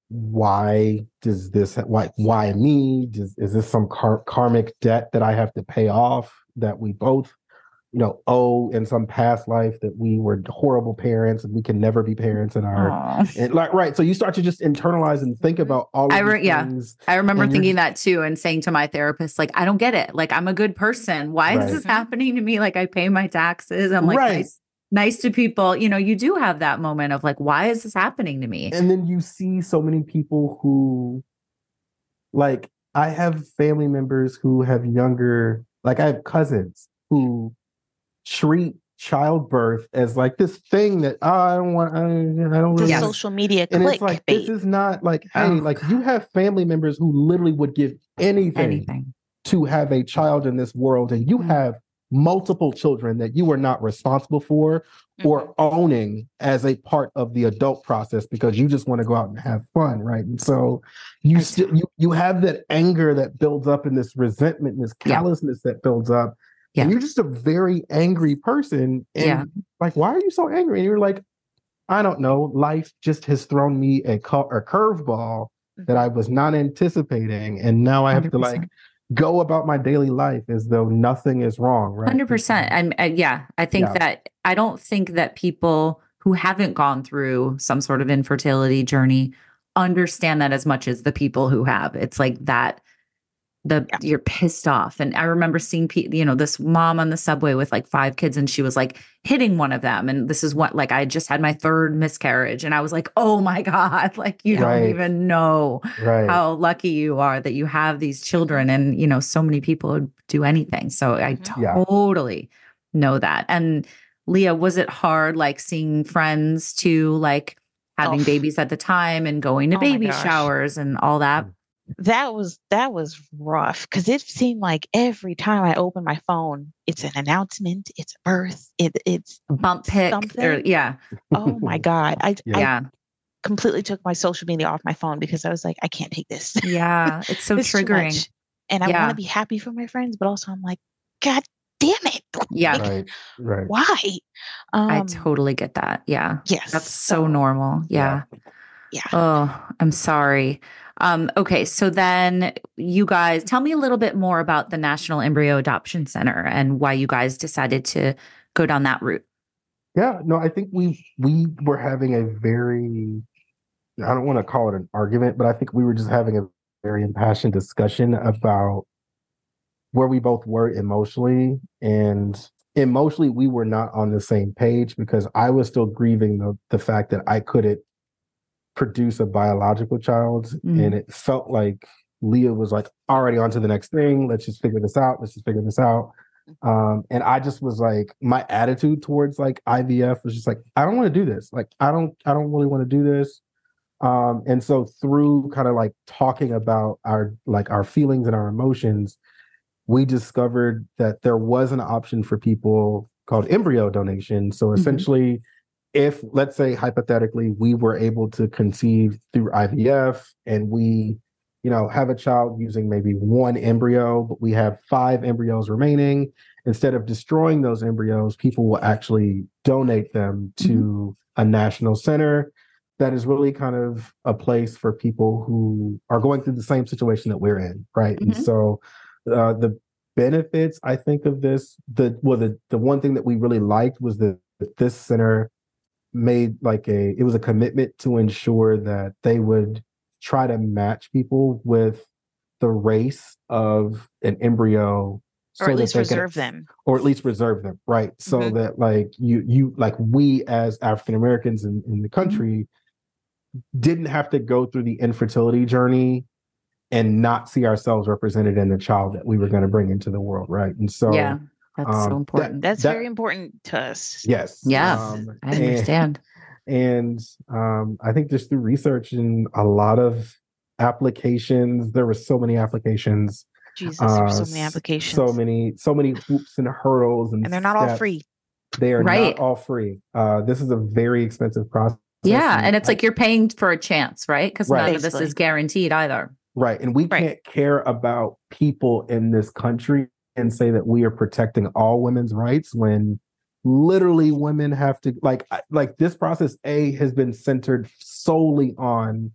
S4: why does this, why, why me? Does, is this some kar- karmic debt that I have to pay off that we both, you know, owe in some past life, that we were horrible parents and we can never be parents in our,
S2: Aw.
S4: and like, right. So you start to just internalize and think
S3: Mhm.
S4: about all of
S2: I
S4: these
S2: re- yeah.
S4: things.
S2: I remember
S4: And you're
S2: thinking
S4: just-
S2: that too and saying to my therapist, like, I don't get it. Like, I'm a good person. Why
S4: Right.
S2: is this
S3: Mhm.
S2: happening to me? Like, I pay my taxes. I'm like,
S4: Right.
S2: nice, nice to people. You know, you do have that moment of like, why is this happening to me?
S4: And then you see so many people who, like, I have family members who have younger, like, I have cousins who treat childbirth as like this thing that oh, I don't want, I don't, I don't
S3: It's a
S4: really.
S2: Yes.
S3: social media
S4: And it's like,
S3: clickbait.
S4: this is not like, hey,
S2: Oh,
S4: like you have family members who literally would give anything,
S2: Anything.
S4: to have a child in this world, and you
S2: Mhm.
S4: have multiple children that you are not responsible for or owning as a part of the adult process because you just want to go out and have fun, right? And so you
S2: I
S4: still you you have that anger that builds up and this resentment and this
S2: Yeah.
S4: callousness that builds up.
S2: Yeah.
S4: And you're just a very angry person. And
S2: Yeah.
S4: like, why are you so angry? And you're like, I don't know. Life just has thrown me a, cu- a curveball that I was not anticipating. And now I have to like go about my daily life as though nothing is wrong, right?
S2: one hundred percent. And uh, yeah, I think
S4: Yeah.
S2: that I don't think that people who haven't gone through some sort of infertility journey understand that as much as the people who have. It's like that
S6: the
S3: Yeah.
S6: you're pissed off. And I remember seeing, pe- you know, this mom on the subway with like five kids, and she was like hitting one of them. And this is what, like, I just had my third miscarriage, and I was like, oh my God, like you
S4: Right.
S6: don't even know
S4: Right.
S6: how lucky you are that you have these children. And, you know, so many people would do anything. So I
S4: Yeah.
S6: totally know that. And Leah, was it hard, like seeing friends too, like having
S3: Oh.
S6: babies at the time and going to
S3: Oh my
S6: baby
S3: gosh.
S6: showers and all that?
S3: That was that was rough because it seemed like every time I open my phone, it's an announcement, it's a birth, it it's
S6: Bump pick or
S3: something.
S6: yeah.
S3: Oh my God. I
S4: Yeah.
S3: I
S6: Yeah.
S3: completely took my social media off my phone because I was like, I can't take this.
S6: Yeah. It's so
S3: It's too
S6: triggering.
S3: much. And I
S6: Yeah.
S3: want to be happy for my friends, but also I'm like, God damn it.
S6: Yeah.
S3: Like,
S4: Right. Right.
S3: why? Um,
S6: I totally get that. Yeah.
S3: yes.
S6: That's so normal. Yeah.
S3: Yeah.
S6: Oh, I'm sorry. Um, okay. So then you guys tell me a little bit more about the National Embryo Adoption Center and why you guys decided to go down that route.
S4: Yeah, no, I think we we were having a very, I don't want to call it an argument, but I think we were just having a very impassioned discussion about where we both were emotionally. And emotionally, we were not on the same page because I was still grieving the, the fact that I couldn't produce a biological child.
S6: Mhm.
S4: And it felt like Leah was like already on to the next thing. Let's just figure this out. Let's just figure this out. Um, and I just was like, my attitude towards like I V F was just like, I don't want to do this. Like, I don't, I don't really want to do this. Um, and so through kind of like talking about our, like our feelings and our emotions, we discovered that there was an option for people called embryo donation. So essentially, if let's say hypothetically, we were able to conceive through I V F and we, you know, have a child using maybe one embryo, but we have five embryos remaining. Instead of destroying those embryos, people will actually donate them to mm-hmm. a national center that is really kind of a place for people who are going through the same situation that we're in, right? Mm-hmm. And so uh, the benefits, I think, of this, the well, the, the one thing that we really liked was that this center made like a, it was a commitment to ensure that they would try to match people with the race of an embryo,
S3: or so at least reserve can, them,
S4: or at least reserve them, right? So mm-hmm. that like you, you like we as African Americans in, in the country mm-hmm. didn't have to go through the infertility journey and not see ourselves represented in the child that we were going to bring into the world, right? And so,
S6: yeah, that's um, so important.
S3: That, that's
S4: that,
S3: very important to us.
S4: Yes.
S6: Yeah,
S4: um,
S6: I understand.
S4: And, and um, I think just through research and a lot of applications, there were so many applications.
S3: Jesus, uh, there were so many applications.
S4: So many, so many hoops and hurdles. And,
S3: and they're not
S4: steps.
S3: all free.
S4: They are
S6: right.
S4: not all free. Uh, this is a very expensive process.
S6: Yeah. And, and it's I, like you're paying for a chance, right? Because
S4: right.
S6: none of this is guaranteed either.
S4: Right. And we
S3: right.
S4: can't care about people in this country and say that we are protecting all women's rights when literally women have to like like this process A has been centered solely on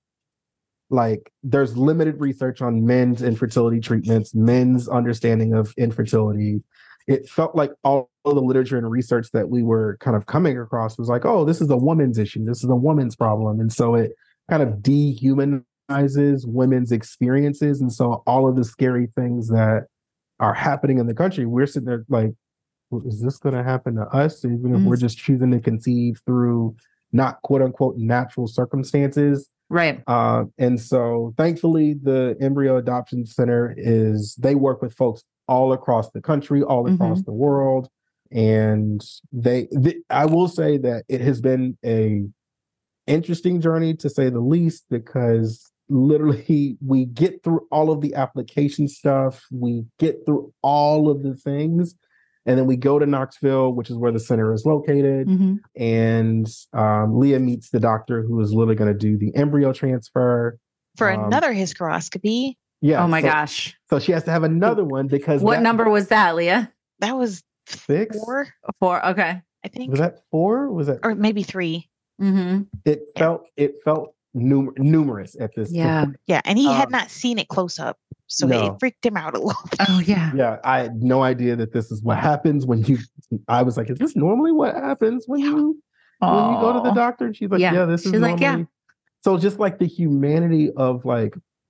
S4: like there's limited research on men's infertility treatments, men's understanding of infertility. It felt like all of the literature and research that we were kind of coming across was like, oh, this is a woman's issue. This is a woman's problem. And so it kind of dehumanizes women's experiences. And so all of the scary things that are happening in the country, we're sitting there like, well, is this going to happen to us? Even if mm. we're just choosing to conceive through not quote unquote natural circumstances.
S6: Right.
S4: Uh, and so thankfully the Embryo Adoption Center is, they work with folks all across the country, all across mm-hmm. the world. And they, th- I will say that it has been a interesting journey to say the least, because literally we get through all of the application stuff. We get through all of the things. And then we go to Knoxville, which is where the center is located. Mm-hmm. And um, Leah meets the doctor who is literally going to do the embryo transfer.
S3: For
S4: um,
S3: another hysteroscopy.
S4: Yeah.
S6: Oh my
S4: so,
S6: gosh.
S4: So she has to have another one because.
S6: What
S4: that,
S6: number was that, Leah?
S3: That was
S4: six.
S3: Four.
S6: Four. Okay.
S3: I think.
S4: Was that four? Was that?
S3: Or maybe three.
S6: Mm-hmm.
S4: It
S3: yeah.
S4: felt, it felt num- numerous at this
S6: yeah.
S4: point.
S3: Yeah. And he um, had not seen it close up. So no. it freaked him out a little bit.
S6: Oh, yeah.
S4: Yeah. I had no idea that this is what happens when you, I was like, is this normally what happens when you, Aww. when you go to the doctor? And she's like, yeah, yeah this is
S6: she's
S4: normally.
S6: Like, yeah.
S4: So just like the humanity of like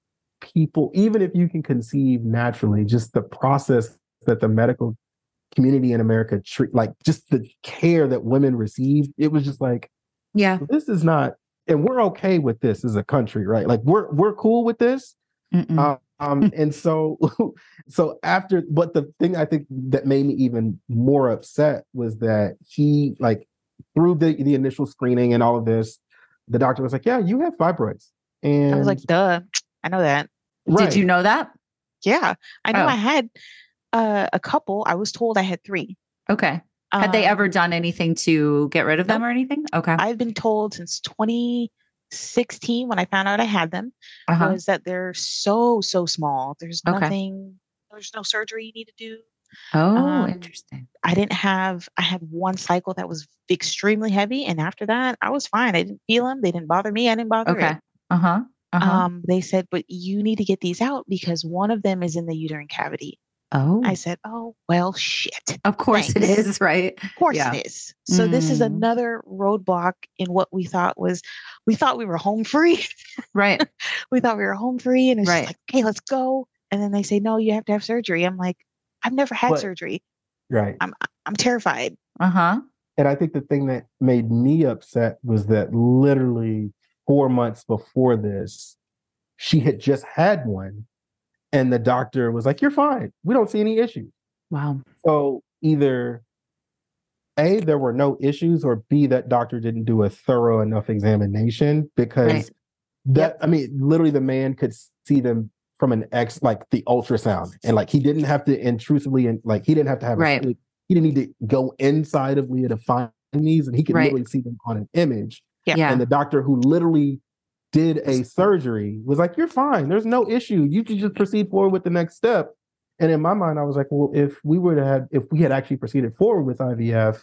S4: people, even if you can conceive naturally, just the process that the medical community in America treat, like just the care that women receive, it was just like,
S6: Yeah.
S4: this is not, and we're okay with this as a country, right? Like we're we're cool with this. Um, um, and so, so after, but the thing I think that made me even more upset was that he, like, through the the initial screening and all of this, the doctor was like, "Yeah, you have fibroids." And
S3: I was like, "Duh, I know that."
S6: Right. Did you know that?
S3: Yeah, I know.
S6: Oh.
S3: I had uh, a couple. I was told I had three.
S6: Okay. Had um, they ever done anything to get rid of nope. them or anything? Okay.
S3: I've been told since twenty sixteen, when I found out I had them, uh-huh. was that they're so, so small. There's okay. nothing, there's no surgery you need to do.
S6: Oh, um, interesting.
S3: I didn't have, I had one cycle that was extremely heavy. And after that, I was fine. I didn't feel them. They didn't bother me. I didn't bother
S6: okay.
S3: it.
S6: Uh-huh. Uh-huh.
S3: Um, they said, but you need to get these out because one of them is in the uterine cavity.
S6: Oh.
S3: I said, oh, well, shit.
S6: Of course Thanks. It is, right?
S3: Of course
S6: yeah.
S3: it is. So mm. this is another roadblock in what we thought was, we thought we were home free.
S6: Right.
S3: We thought we were home free and it's
S6: right.
S3: just like, okay, let's go. And then they say, no, you have to have surgery. I'm like, I've never had but, surgery.
S4: Right.
S3: I'm I'm terrified.
S6: Uh-huh.
S4: And I think the thing that made me upset was that literally four months before this, she had just had one. And the doctor was like, you're fine. We don't see any issues.
S6: Wow.
S4: So either A, there were no issues, or B, that doctor didn't do a thorough enough examination because right. that, I mean, literally the man could see them from an X, like the ultrasound. And like, he didn't have to intrusively, and like, he didn't have to have,
S6: right.
S4: a, he didn't need to go inside of Leah to find these, and he could right. literally see them on an image.
S3: Yeah.
S6: yeah.
S4: And the doctor who literally did a surgery was like, you're fine. There's no issue. You can just proceed forward with the next step. And in my mind, I was like, well, if we were to have, if we had actually proceeded forward with I V F,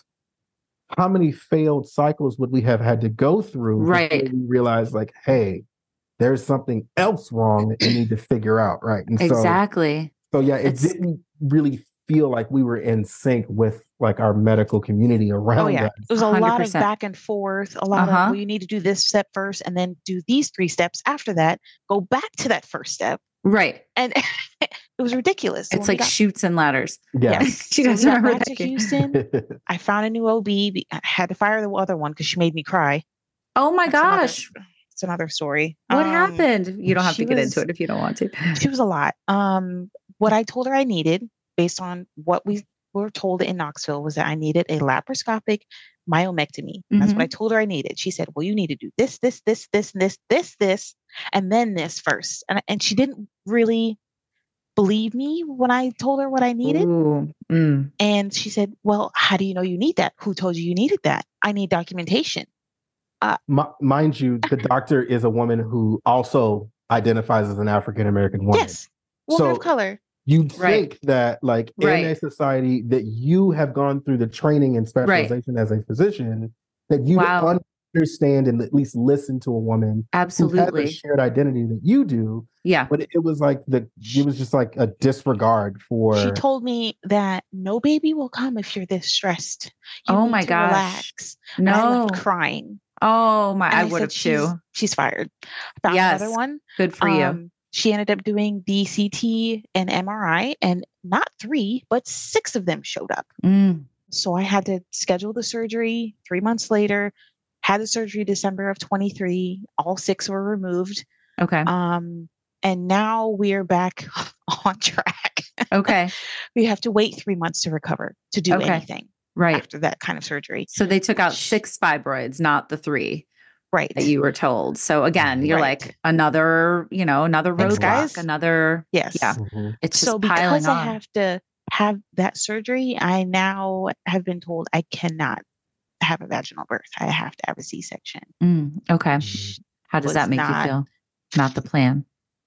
S4: how many failed cycles would we have had to go through
S6: right.
S4: before we realized like, hey, there's something else wrong that we need to figure out. Right. And
S6: exactly.
S4: So, so yeah, it it's... didn't really feel like we were in sync with like our medical community around
S3: oh, yeah.
S4: us.
S3: It was a
S6: one hundred percent.
S3: Lot of back and forth, a lot uh-huh. of, well, you need to do this step first and then do these three steps after that, go back to that first step.
S6: Right.
S3: And it was ridiculous.
S6: It's like got, Chutes and Ladders.
S4: Yeah.
S3: Yes.
S6: She
S3: so
S6: doesn't remember
S3: back
S6: that
S3: to Houston. I found a new O B. I had to fire the other one because she made me cry.
S6: Oh my
S3: That's
S6: gosh.
S3: Another, it's another story.
S6: What
S3: um,
S6: happened? You don't have to get
S3: was,
S6: into it if you don't want to.
S3: She was a lot. Um, what I told her I needed based on what we were told in Knoxville was that I needed a laparoscopic myomectomy. Mm-hmm. That's what I told her I needed. She said, well, you need to do this, this, this, this, this, this, this, and then this first. And, and she didn't really believe me when I told her what I needed.
S6: Ooh, mm.
S3: And she said, well, how do you know you need that? Who told you you needed that? I need documentation.
S4: Uh, M- mind you, the doctor is a woman who also identifies as an African-American woman.
S3: Yes. Woman
S4: so,
S3: of color.
S4: You'd
S6: right.
S4: think that, like,
S6: right.
S4: in a society that you have gone through the training and specialization right. as a physician, that you
S6: wow.
S4: understand and at least listen to a woman
S6: absolutely
S4: who has a shared identity that you do.
S6: Yeah.
S4: But it was like the it was just like a disregard for.
S3: She told me that no baby will come if you're this stressed. You
S6: oh
S3: need
S6: my
S3: to
S6: gosh.
S3: Relax.
S6: No.
S3: And I left crying.
S6: Oh my!
S3: And
S6: I,
S3: I
S6: would have
S3: she's,
S6: too.
S3: She's fired. Found
S6: yes.
S3: another one.
S6: Good for you.
S3: Um, She ended up doing the C T and M R I, and not three, but six of them showed up.
S6: Mm.
S3: So I had to schedule the surgery three months later, had the surgery December of twenty-three. All six were removed.
S6: Okay.
S3: Um, and now we're back on track.
S6: Okay.
S3: We have to wait three months to recover to do
S6: okay.
S3: anything
S6: right.
S3: after that kind of surgery.
S6: So they took out six fibroids, not the three.
S3: Right.
S6: That you were told. So again, you're
S3: right.
S6: like another, you know, another roadblock, another.
S3: Yes.
S6: Yeah.
S4: Mm-hmm.
S6: It's just
S3: so
S6: piling
S3: because
S6: on.
S3: I have to have that surgery, I now have been told I cannot have a vaginal birth. I have to have a C-section.
S6: Mm, okay. How does
S3: Was
S6: that make
S3: not,
S6: you feel? Not the plan.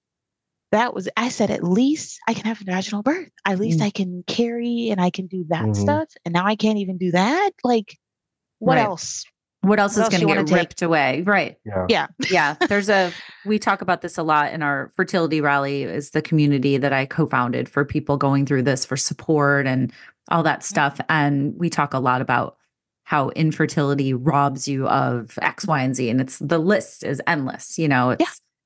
S3: That was, I said, at least I can have a vaginal birth. At least
S6: Mm.
S3: I can carry and I can do that
S4: Mhm.
S3: stuff. And now I can't even do that. Like, what
S6: Right.
S3: else?
S6: What else
S3: What
S6: is
S3: else
S6: going
S3: you
S6: to
S3: wanna
S6: get
S3: take?
S6: ripped away? Right.
S4: Yeah.
S3: Yeah.
S6: Yeah. There's a, we talk about this a lot in our fertility rally, is the community that I co-founded for people going through this for support and all that stuff. And we talk a lot about how infertility robs you of X, Y, and Z. And it's, the list is endless. You know, it's,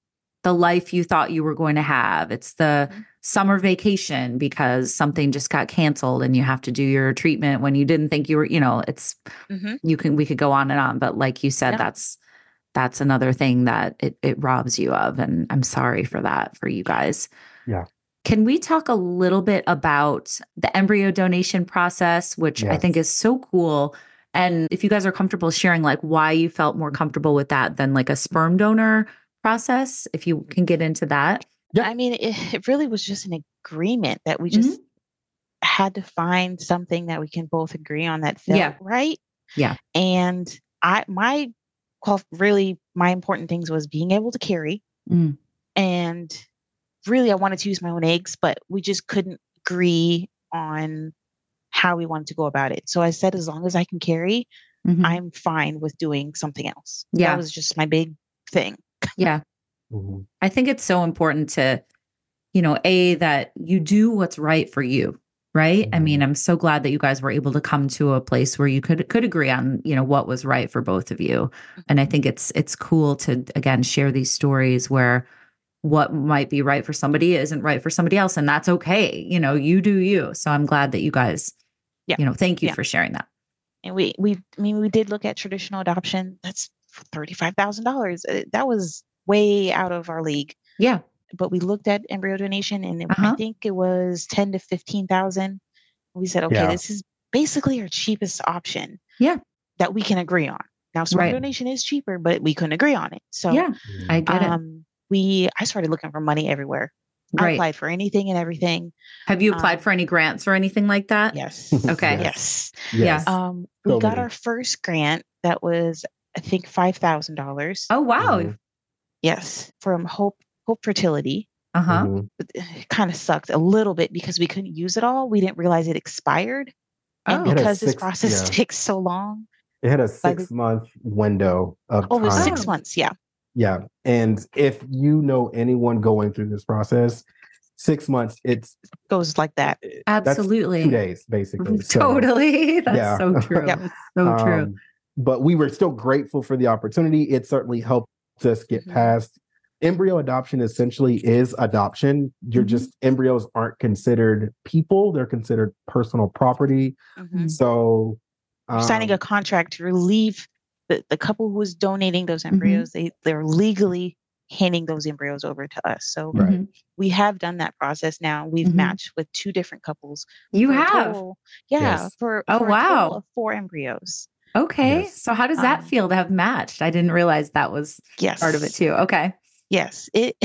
S6: the life you thought you were going to have. It's the mm-hmm. summer vacation because something just got canceled and you have to do your treatment when you didn't think you were, you know, it's, mm-hmm. you can, we could go on and on, but like you said, yeah. that's, that's another thing that it, it robs you of. And I'm sorry for that for you guys.
S4: Yeah.
S6: Can we talk a little bit about the embryo donation process, which yes. I think is so cool. And if you guys are comfortable sharing like why you felt more comfortable with that than like a sperm donor process, if you can get into that.
S3: Yeah. I mean, it, it really was just an agreement that we just mm-hmm. had to find something that we can both agree on that felt
S6: yeah.
S3: right.
S6: Yeah.
S3: And I, my really, my important things was being able to carry.
S6: Mm.
S3: And really, I wanted to use my own eggs, but we just couldn't agree on how we wanted to go about it. So I said, as long as I can carry, mm-hmm. I'm fine with doing something else.
S6: Yeah.
S3: That was just my big thing.
S6: Yeah.
S4: Mm-hmm.
S6: I think it's so important to, you know, A, that you do what's right for you, right? Mm-hmm. I mean, I'm so glad that you guys were able to come to a place where you could could agree on, you know, what was right for both of you. Mm-hmm. And I think it's it's cool to, again, share these stories where what might be right for somebody isn't right for somebody else. And that's okay. You know, you do you. So I'm glad that you guys, yeah. you know, thank you yeah. for sharing that.
S3: And we, we, I mean, we did look at traditional adoption. That's thirty-five thousand dollars. That was way out of our league.
S6: Yeah.
S3: But we looked at embryo donation and it,
S6: uh-huh.
S3: I think it was ten to fifteen thousand. We said, okay, yeah. this is basically our cheapest option.
S6: Yeah.
S3: That we can agree on. Now, sperm right. donation is cheaper, but we couldn't agree on it. So
S6: yeah, I get
S3: um, it. We, I started looking for money everywhere.
S6: Right.
S3: I applied for anything and everything.
S6: Have you applied um, for any grants or anything like that?
S3: Yes.
S6: Okay.
S3: Yes.
S6: Yes.
S3: Yeah. Um, we so got many. Our first grant that was, I think, five thousand dollars.
S6: Oh, wow.
S4: Mm-hmm.
S3: Yes. From Hope, Hope Fertility.
S6: Uh-huh.
S4: Mm-hmm.
S3: It kind of sucked a little bit because we couldn't use it all. We didn't realize it expired. And
S6: oh.
S3: because
S4: six,
S3: this process
S4: yeah.
S3: takes so long.
S4: It had a six like, month window of
S3: oh,
S4: time.
S3: It was six months. Yeah.
S4: Yeah. And if you know anyone going through this process, six months, it's
S3: goes like that.
S6: Absolutely.
S4: Two days, basically.
S6: So, totally. That's yeah. so true.
S3: Yep.
S6: It's so um, true.
S4: But we were still grateful for the opportunity. It certainly helped us get mm-hmm. past. Embryo adoption essentially is adoption. You're mm-hmm. just, embryos aren't considered people. They're considered personal property.
S3: Mm-hmm.
S4: So
S3: um, signing a contract to relieve the, the couple who was donating those embryos, mm-hmm. they, they're legally handing those embryos over to us. So
S4: right.
S3: we have done that process now. We've mm-hmm. matched with two different couples.
S6: You have?
S3: Total, yeah.
S4: Yes.
S3: For,
S6: oh,
S3: for
S6: wow.
S3: a total of four embryos.
S6: Okay.
S4: Yes.
S6: So how does that
S3: um,
S6: feel to have matched? I didn't realize that was
S3: yes.
S6: part of it too. Okay.
S3: Yes. It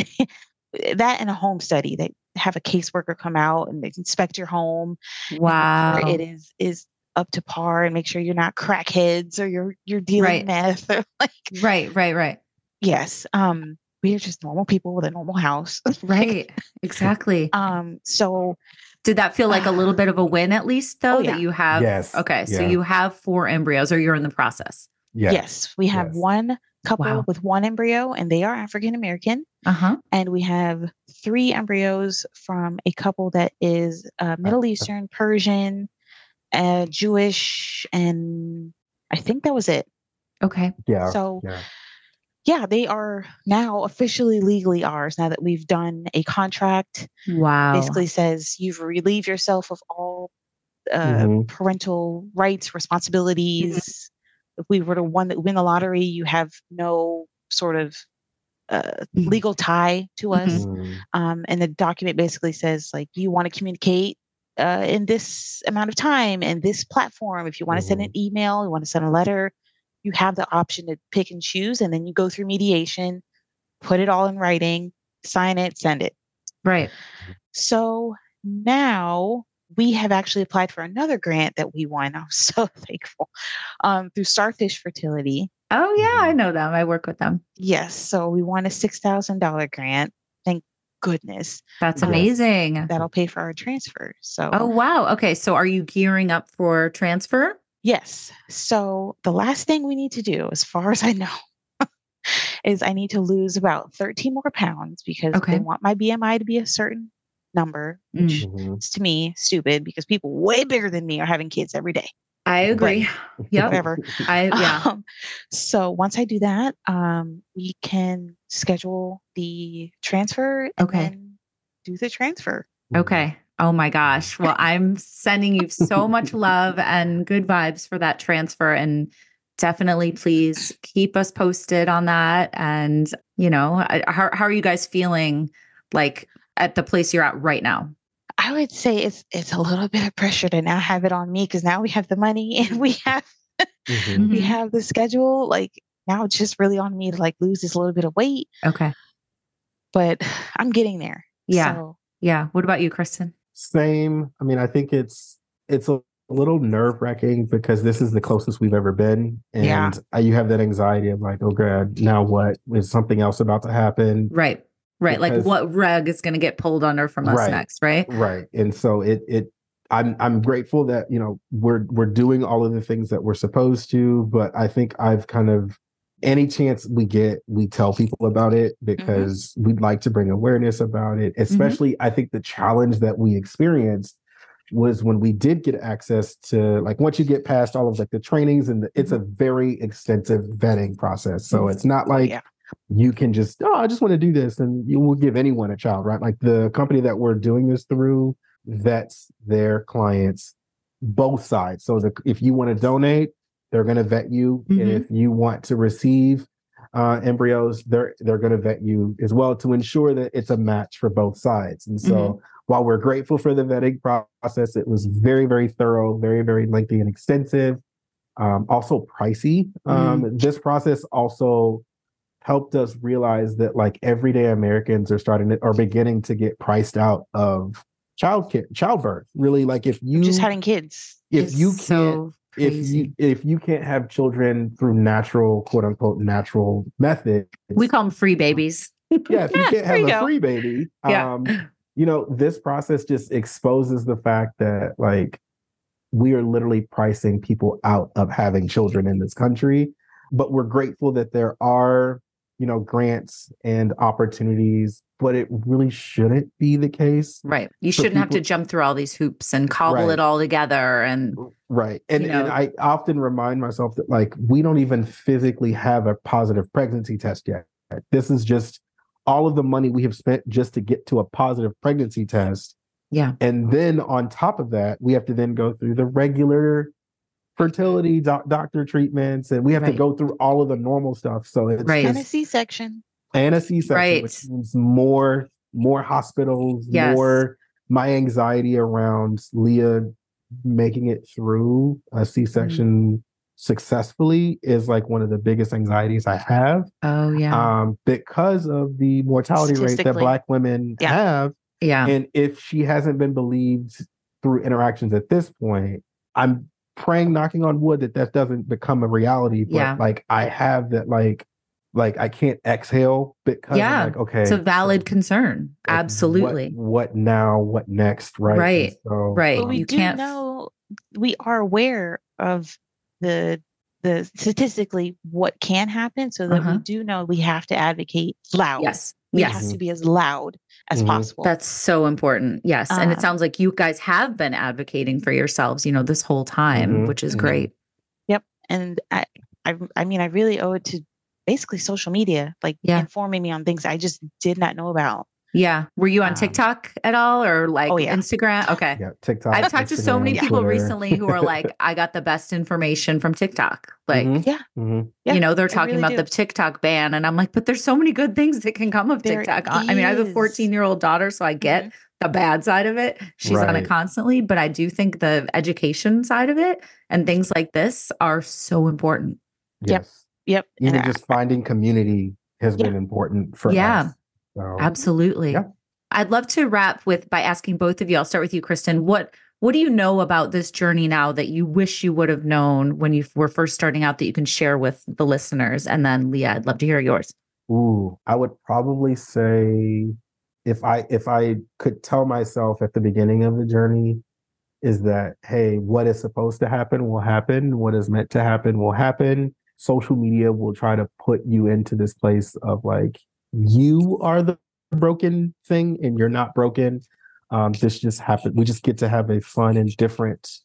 S3: that and a home study. They have a caseworker come out and they inspect your home.
S6: Wow.
S3: It is is up to par and make sure you're not crackheads or you're you're dealing
S6: right.
S3: meth or like
S6: right, right, right.
S3: Yes. Um, we are just normal people with a normal house.
S6: Right. Exactly.
S3: um, so
S6: did that feel like a little bit of a win at least though,
S3: oh, yeah.
S6: that you have?
S4: Yes.
S6: Okay. So
S4: yeah.
S6: you have four embryos or you're in the process.
S4: Yes.
S3: Yes. We have yes. one couple wow. with one embryo and they are African American.
S6: Uh-huh.
S3: And we have three embryos from a couple that is uh, Middle Eastern, Persian, uh, Jewish, and I think that was it.
S6: Okay.
S4: Yeah.
S3: So
S4: yeah.
S3: yeah, they are now officially legally ours now that we've done a contract.
S6: Wow.
S3: Basically says you've relieved yourself of all uh, mm-hmm. parental rights, responsibilities. Mm-hmm. If we were to one that win the lottery, you have no sort of uh, mm-hmm. legal tie to us.
S4: Mm-hmm.
S3: Um, and the document basically says like, you want to communicate uh, in this amount of time and this platform. If you want to mm-hmm. send an email, you want to send a letter, you have the option to pick and choose. And then you go through mediation, put it all in writing, sign it, send it.
S6: Right.
S3: So now we have actually applied for another grant that we won. I'm so thankful. Um, through Starfish Fertility.
S6: Oh yeah, I know them. I work with them.
S3: Yes. So we won a six thousand dollars grant. Thank goodness.
S6: That's amazing.
S3: That'll pay for our transfer. So.
S6: Oh wow. Okay. So are you gearing up for transfer?
S3: Yes. So the last thing we need to do, as far as I know, is I need to lose about thirteen more pounds because okay. they want my B M I to be a certain number, which mm-hmm. is to me stupid because people way bigger than me are having kids every day.
S6: I agree. Yep.
S3: Whatever.
S6: I yeah.
S3: Um, so once I do that, um, we can schedule the transfer and
S6: Okay.
S3: then do the transfer.
S6: Okay. Oh my gosh. Well, I'm sending you so much love and good vibes for that transfer. And definitely please keep us posted on that. And, you know, how, how are you guys feeling like at the place you're at right now?
S3: I would say it's it's a little bit of pressure to now have it on me because now we have the money and we have
S4: Mhm.
S3: we have the schedule. Like now it's just really on me to like lose this little bit of weight.
S6: Okay.
S3: But I'm getting there.
S6: Yeah.
S3: So,
S6: Yeah. What about you, Kristen?
S4: Same. I mean, I think it's it's a little nerve wracking because this is the closest we've ever been, and
S3: Yeah.
S4: uh, you have that anxiety of like, oh god, now what? Is something else about to happen?
S6: Right. Right. Like
S4: Because-
S6: what rug is going to get pulled under from us
S4: Right.
S6: next, right?
S4: Right. And so it it I'm I'm grateful that, you know, we're we're doing all of the things that we're supposed to, but I think I've kind of any chance we get, we tell people about it because we'd like to bring awareness about it. Especially I think the challenge that we experienced was when we did get access to, like, once you get past all of like the trainings and the, it's a very extensive vetting process. So
S6: Mhm.
S4: it's not like
S3: yeah.
S4: you can just, oh, I just want to do this, and you will give anyone a child, right? Like the company that we're doing this through vets their clients, both sides. So the, if you want to donate, they're going to vet you,
S6: Mhm.
S4: and if you want to receive uh, embryos, they're they're going to vet you as well to ensure that it's a match for both sides. And so,
S6: Mhm.
S4: while we're grateful for the vetting process, it was very, very thorough, very, very lengthy and extensive. Um, also pricey. Um, This process also helped us realize that like everyday Americans are starting to, are beginning to get priced out of child care, childbirth. Really, like if you
S3: Just having kids.
S4: if
S3: Just-
S4: you can't
S6: so
S4: if
S6: crazy.
S4: you if you can't have children through natural, quote unquote, natural methods,
S6: We call them free babies.
S4: yeah, if you can't
S3: There
S4: have
S3: you
S4: a
S3: go.
S4: free baby,
S6: Yeah.
S4: um, you know, this process just exposes the fact that like we are literally pricing people out of having children in this country. But we're grateful that there are, you know, grants and opportunities, but it really shouldn't be the case.
S6: Right. You
S4: For
S6: shouldn't have to
S4: people-
S6: jump through all these hoops and cobble
S4: Right.
S6: it all together. And
S4: Right. And,
S6: You
S4: and
S6: know-
S4: I often remind myself that like we don't even physically have a positive pregnancy test yet. This is just all of the money we have spent just to get to a positive pregnancy test.
S6: yeah.
S4: And then on top of that, we have to then go through the regular fertility doc- doctor treatments, and we have
S6: Right.
S4: to go through all of the normal stuff. So it's
S6: Right.
S3: And a
S4: just
S3: C-section.
S4: and a C-section,
S6: Right.
S4: which means more more hospitals,
S6: Yes.
S4: more my anxiety around Leah making it through a C-section
S6: Mm.
S4: successfully is like one of the biggest anxieties I have,
S6: Oh, yeah.
S4: um, because of the mortality rate that
S3: Statistically.
S4: Black women
S3: Yeah.
S4: have.
S6: yeah.
S4: And if she hasn't been believed through interactions at this point, I'm praying, knocking on wood, that that doesn't become a reality. But
S6: Yeah.
S4: like I have that, like, like I can't exhale because
S6: Yeah.
S4: I'm like, okay,
S6: It's a valid
S4: so,
S6: concern.
S4: like,
S6: Absolutely.
S4: What, what now? What next? Right.
S6: Right.
S4: And so,
S6: Right.
S3: But
S4: um,
S3: we
S6: You
S3: do
S6: can't-
S3: know, we are aware of the the statistically what can happen, so that
S6: Uh-huh.
S3: we do know we have to advocate loud.
S6: Yes.
S3: We
S6: Yes.
S3: have to be as loud as
S4: Mhm.
S3: possible.
S6: That's so important. Yes. And it
S3: Um,
S6: sounds like you guys have been advocating for yourselves, you know, this whole time,
S4: Mhm.
S6: which is
S3: Mhm.
S6: great.
S3: Yep. And I, I, I mean, I really owe it to basically social media, like
S6: Yeah.
S3: informing me on things I just did not know about.
S6: Yeah. Were you on
S3: Um,
S6: TikTok at all or like
S3: oh, yeah.
S6: Instagram? Okay.
S4: yeah, TikTok.
S6: I've talked to so many
S4: Instagram,
S6: people
S4: Twitter.
S6: recently who are like, I got the best information from TikTok. Like,
S4: Mhm.
S3: Yeah.
S4: Mhm.
S3: Yeah,
S6: you know, they're
S3: I
S6: talking
S3: really
S6: about
S3: do.
S6: the TikTok ban. And I'm like, but there's so many good things that can come of
S3: There
S6: TikTok. I I mean, I have a
S3: is.
S6: fourteen year old daughter, so I get
S3: Mhm.
S6: the bad side of it. She's on it
S4: Right.
S6: constantly, but I do think the education side of it and things like this are so important.
S3: Yep.
S4: Yes.
S3: Yep.
S4: Even
S3: And I-
S4: just finding community has
S3: Yeah.
S4: been important for
S6: Yeah.
S4: us. So,
S6: Absolutely.
S4: Yeah.
S6: I'd love to wrap with by asking both of you. I'll start with you, Kristen. What what do you know about this journey now that you wish you would have known when you were first starting out that you can share with the listeners? And then Leah, I'd love to hear yours.
S4: Ooh, I would probably say if I if I could tell myself at the beginning of the journey is that, hey, what is supposed to happen will happen. What is meant to happen will happen. Social media will try to put you into this place of like, you are the broken thing and you're not broken. Um, this just happened. We just get to have a fun and different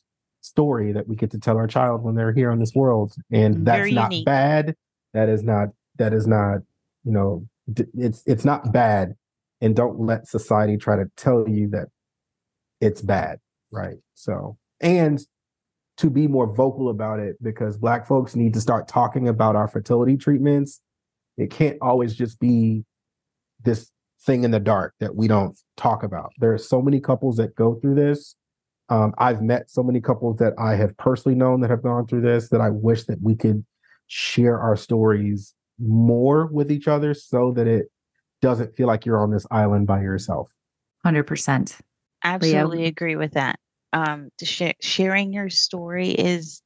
S4: story that we get to tell our child when they're here on this world. And that's
S3: Very
S4: not
S3: unique.
S4: bad. That is not, that is not, you know, d- it's, it's not bad. And don't let society try to tell you that it's bad. Right. So, and to be more vocal about it, because Black folks need to start talking about our fertility treatments. It can't always just be this thing in the dark that we don't talk about. There are so many couples that go through this. Um, I've met so many couples that I have personally known that have gone through this, that I wish that we could share our stories more with each other so that it doesn't feel like you're on this island by yourself.
S6: one hundred percent.
S3: Absolutely
S6: Leah?
S3: agree with that. Um, to sh- sharing your story is,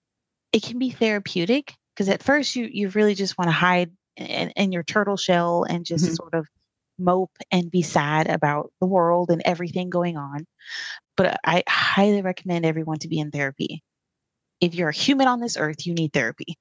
S3: it can be therapeutic, because at first you, you really just want to hide in, in your turtle shell and just
S6: Mhm.
S3: sort of mope and be sad about the world and everything going on. But I highly recommend everyone to be in therapy. If you're a human on this earth, you need therapy.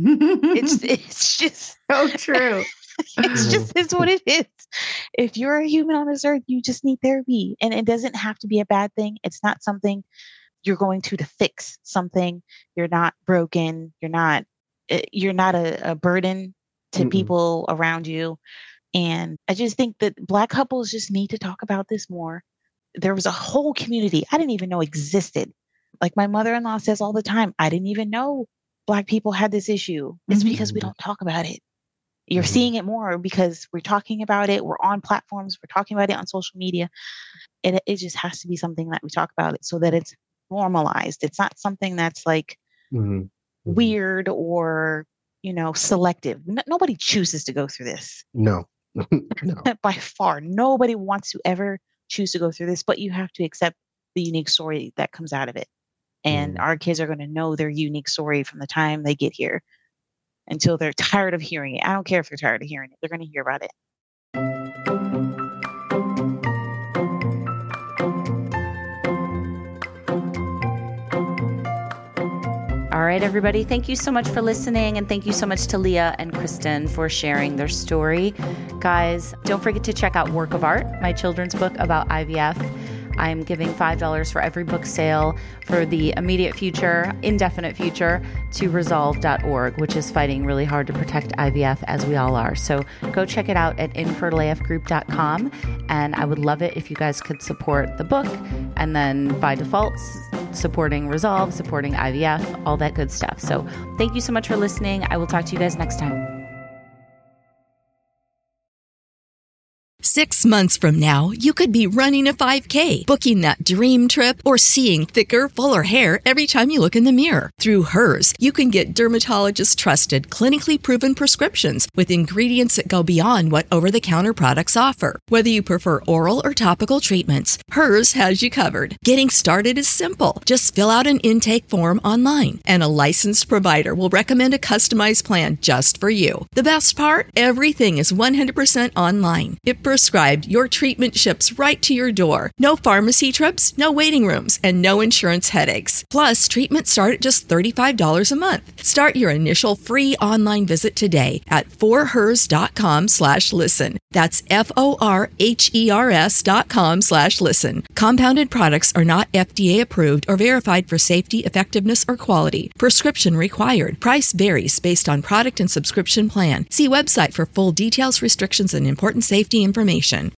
S3: It's it's just
S6: so true.
S3: it's just it's what it is. If you're a human on this earth, you just need therapy. And it doesn't have to be a bad thing. It's not something you're going to to fix something. You're not broken. You're not you're not a, a burden to
S4: Mm-mm.
S3: people around you. And I just think that Black couples just need to talk about this more. There was a whole community I didn't even know existed. Like my mother-in-law says all the time, I didn't even know Black people had this issue. It's
S6: Mhm.
S3: because we don't talk about it. You're
S4: Mhm.
S3: seeing it more because we're talking about it. We're on platforms. We're talking about it on social media. It, it just has to be something that we talk about it so that it's normalized. It's not something that's like
S4: Mm-hmm. Mm-hmm.
S3: weird or, you know, selective. N- nobody chooses to go through this.
S4: No. No.
S3: By far, nobody wants to ever choose to go through this, but you have to accept the unique story that comes out of it. And
S4: Mm.
S3: our kids are going to know their unique story from the time they get here until they're tired of hearing it. I don't care if they're tired of hearing it. They're going to hear about it.
S6: All right, everybody. Thank you so much for listening. And thank you so much to Leah and Kristen for sharing their story. Guys, don't forget to check out Work of Art, my children's book about I V F. I'm giving five dollars for every book sale for the immediate future, indefinite future, to resolve dot org, which is fighting really hard to protect I V F, as we all are. So go check it out at infertile A F group dot com. And I would love it if you guys could support the book and then by default, supporting Resolve, supporting I V F, all that good stuff. So thank you so much for listening. I will talk to you guys next time.
S1: Six months from now, you could be running a five K, booking that dream trip, or seeing thicker, fuller hair every time you look in the mirror. Through Hers, you can get dermatologist-trusted, clinically proven prescriptions with ingredients that go beyond what over-the-counter products offer. Whether you prefer oral or topical treatments, Hers has you covered. Getting started is simple. Just fill out an intake form online, and a licensed provider will recommend a customized plan just for you. The best part? Everything is one hundred percent online. If prescribed, your treatment ships right to your door. No pharmacy trips, no waiting rooms, and no insurance headaches. Plus, treatments start at just thirty-five dollars a month. Start your initial free online visit today at forhers.com slash listen. That's F-O-R-H-E-R-S dot com slash listen. Compounded products are not F D A approved or verified for safety, effectiveness, or quality. Prescription required. Price varies based on product and subscription plan. See website for full details, restrictions, and important safety information.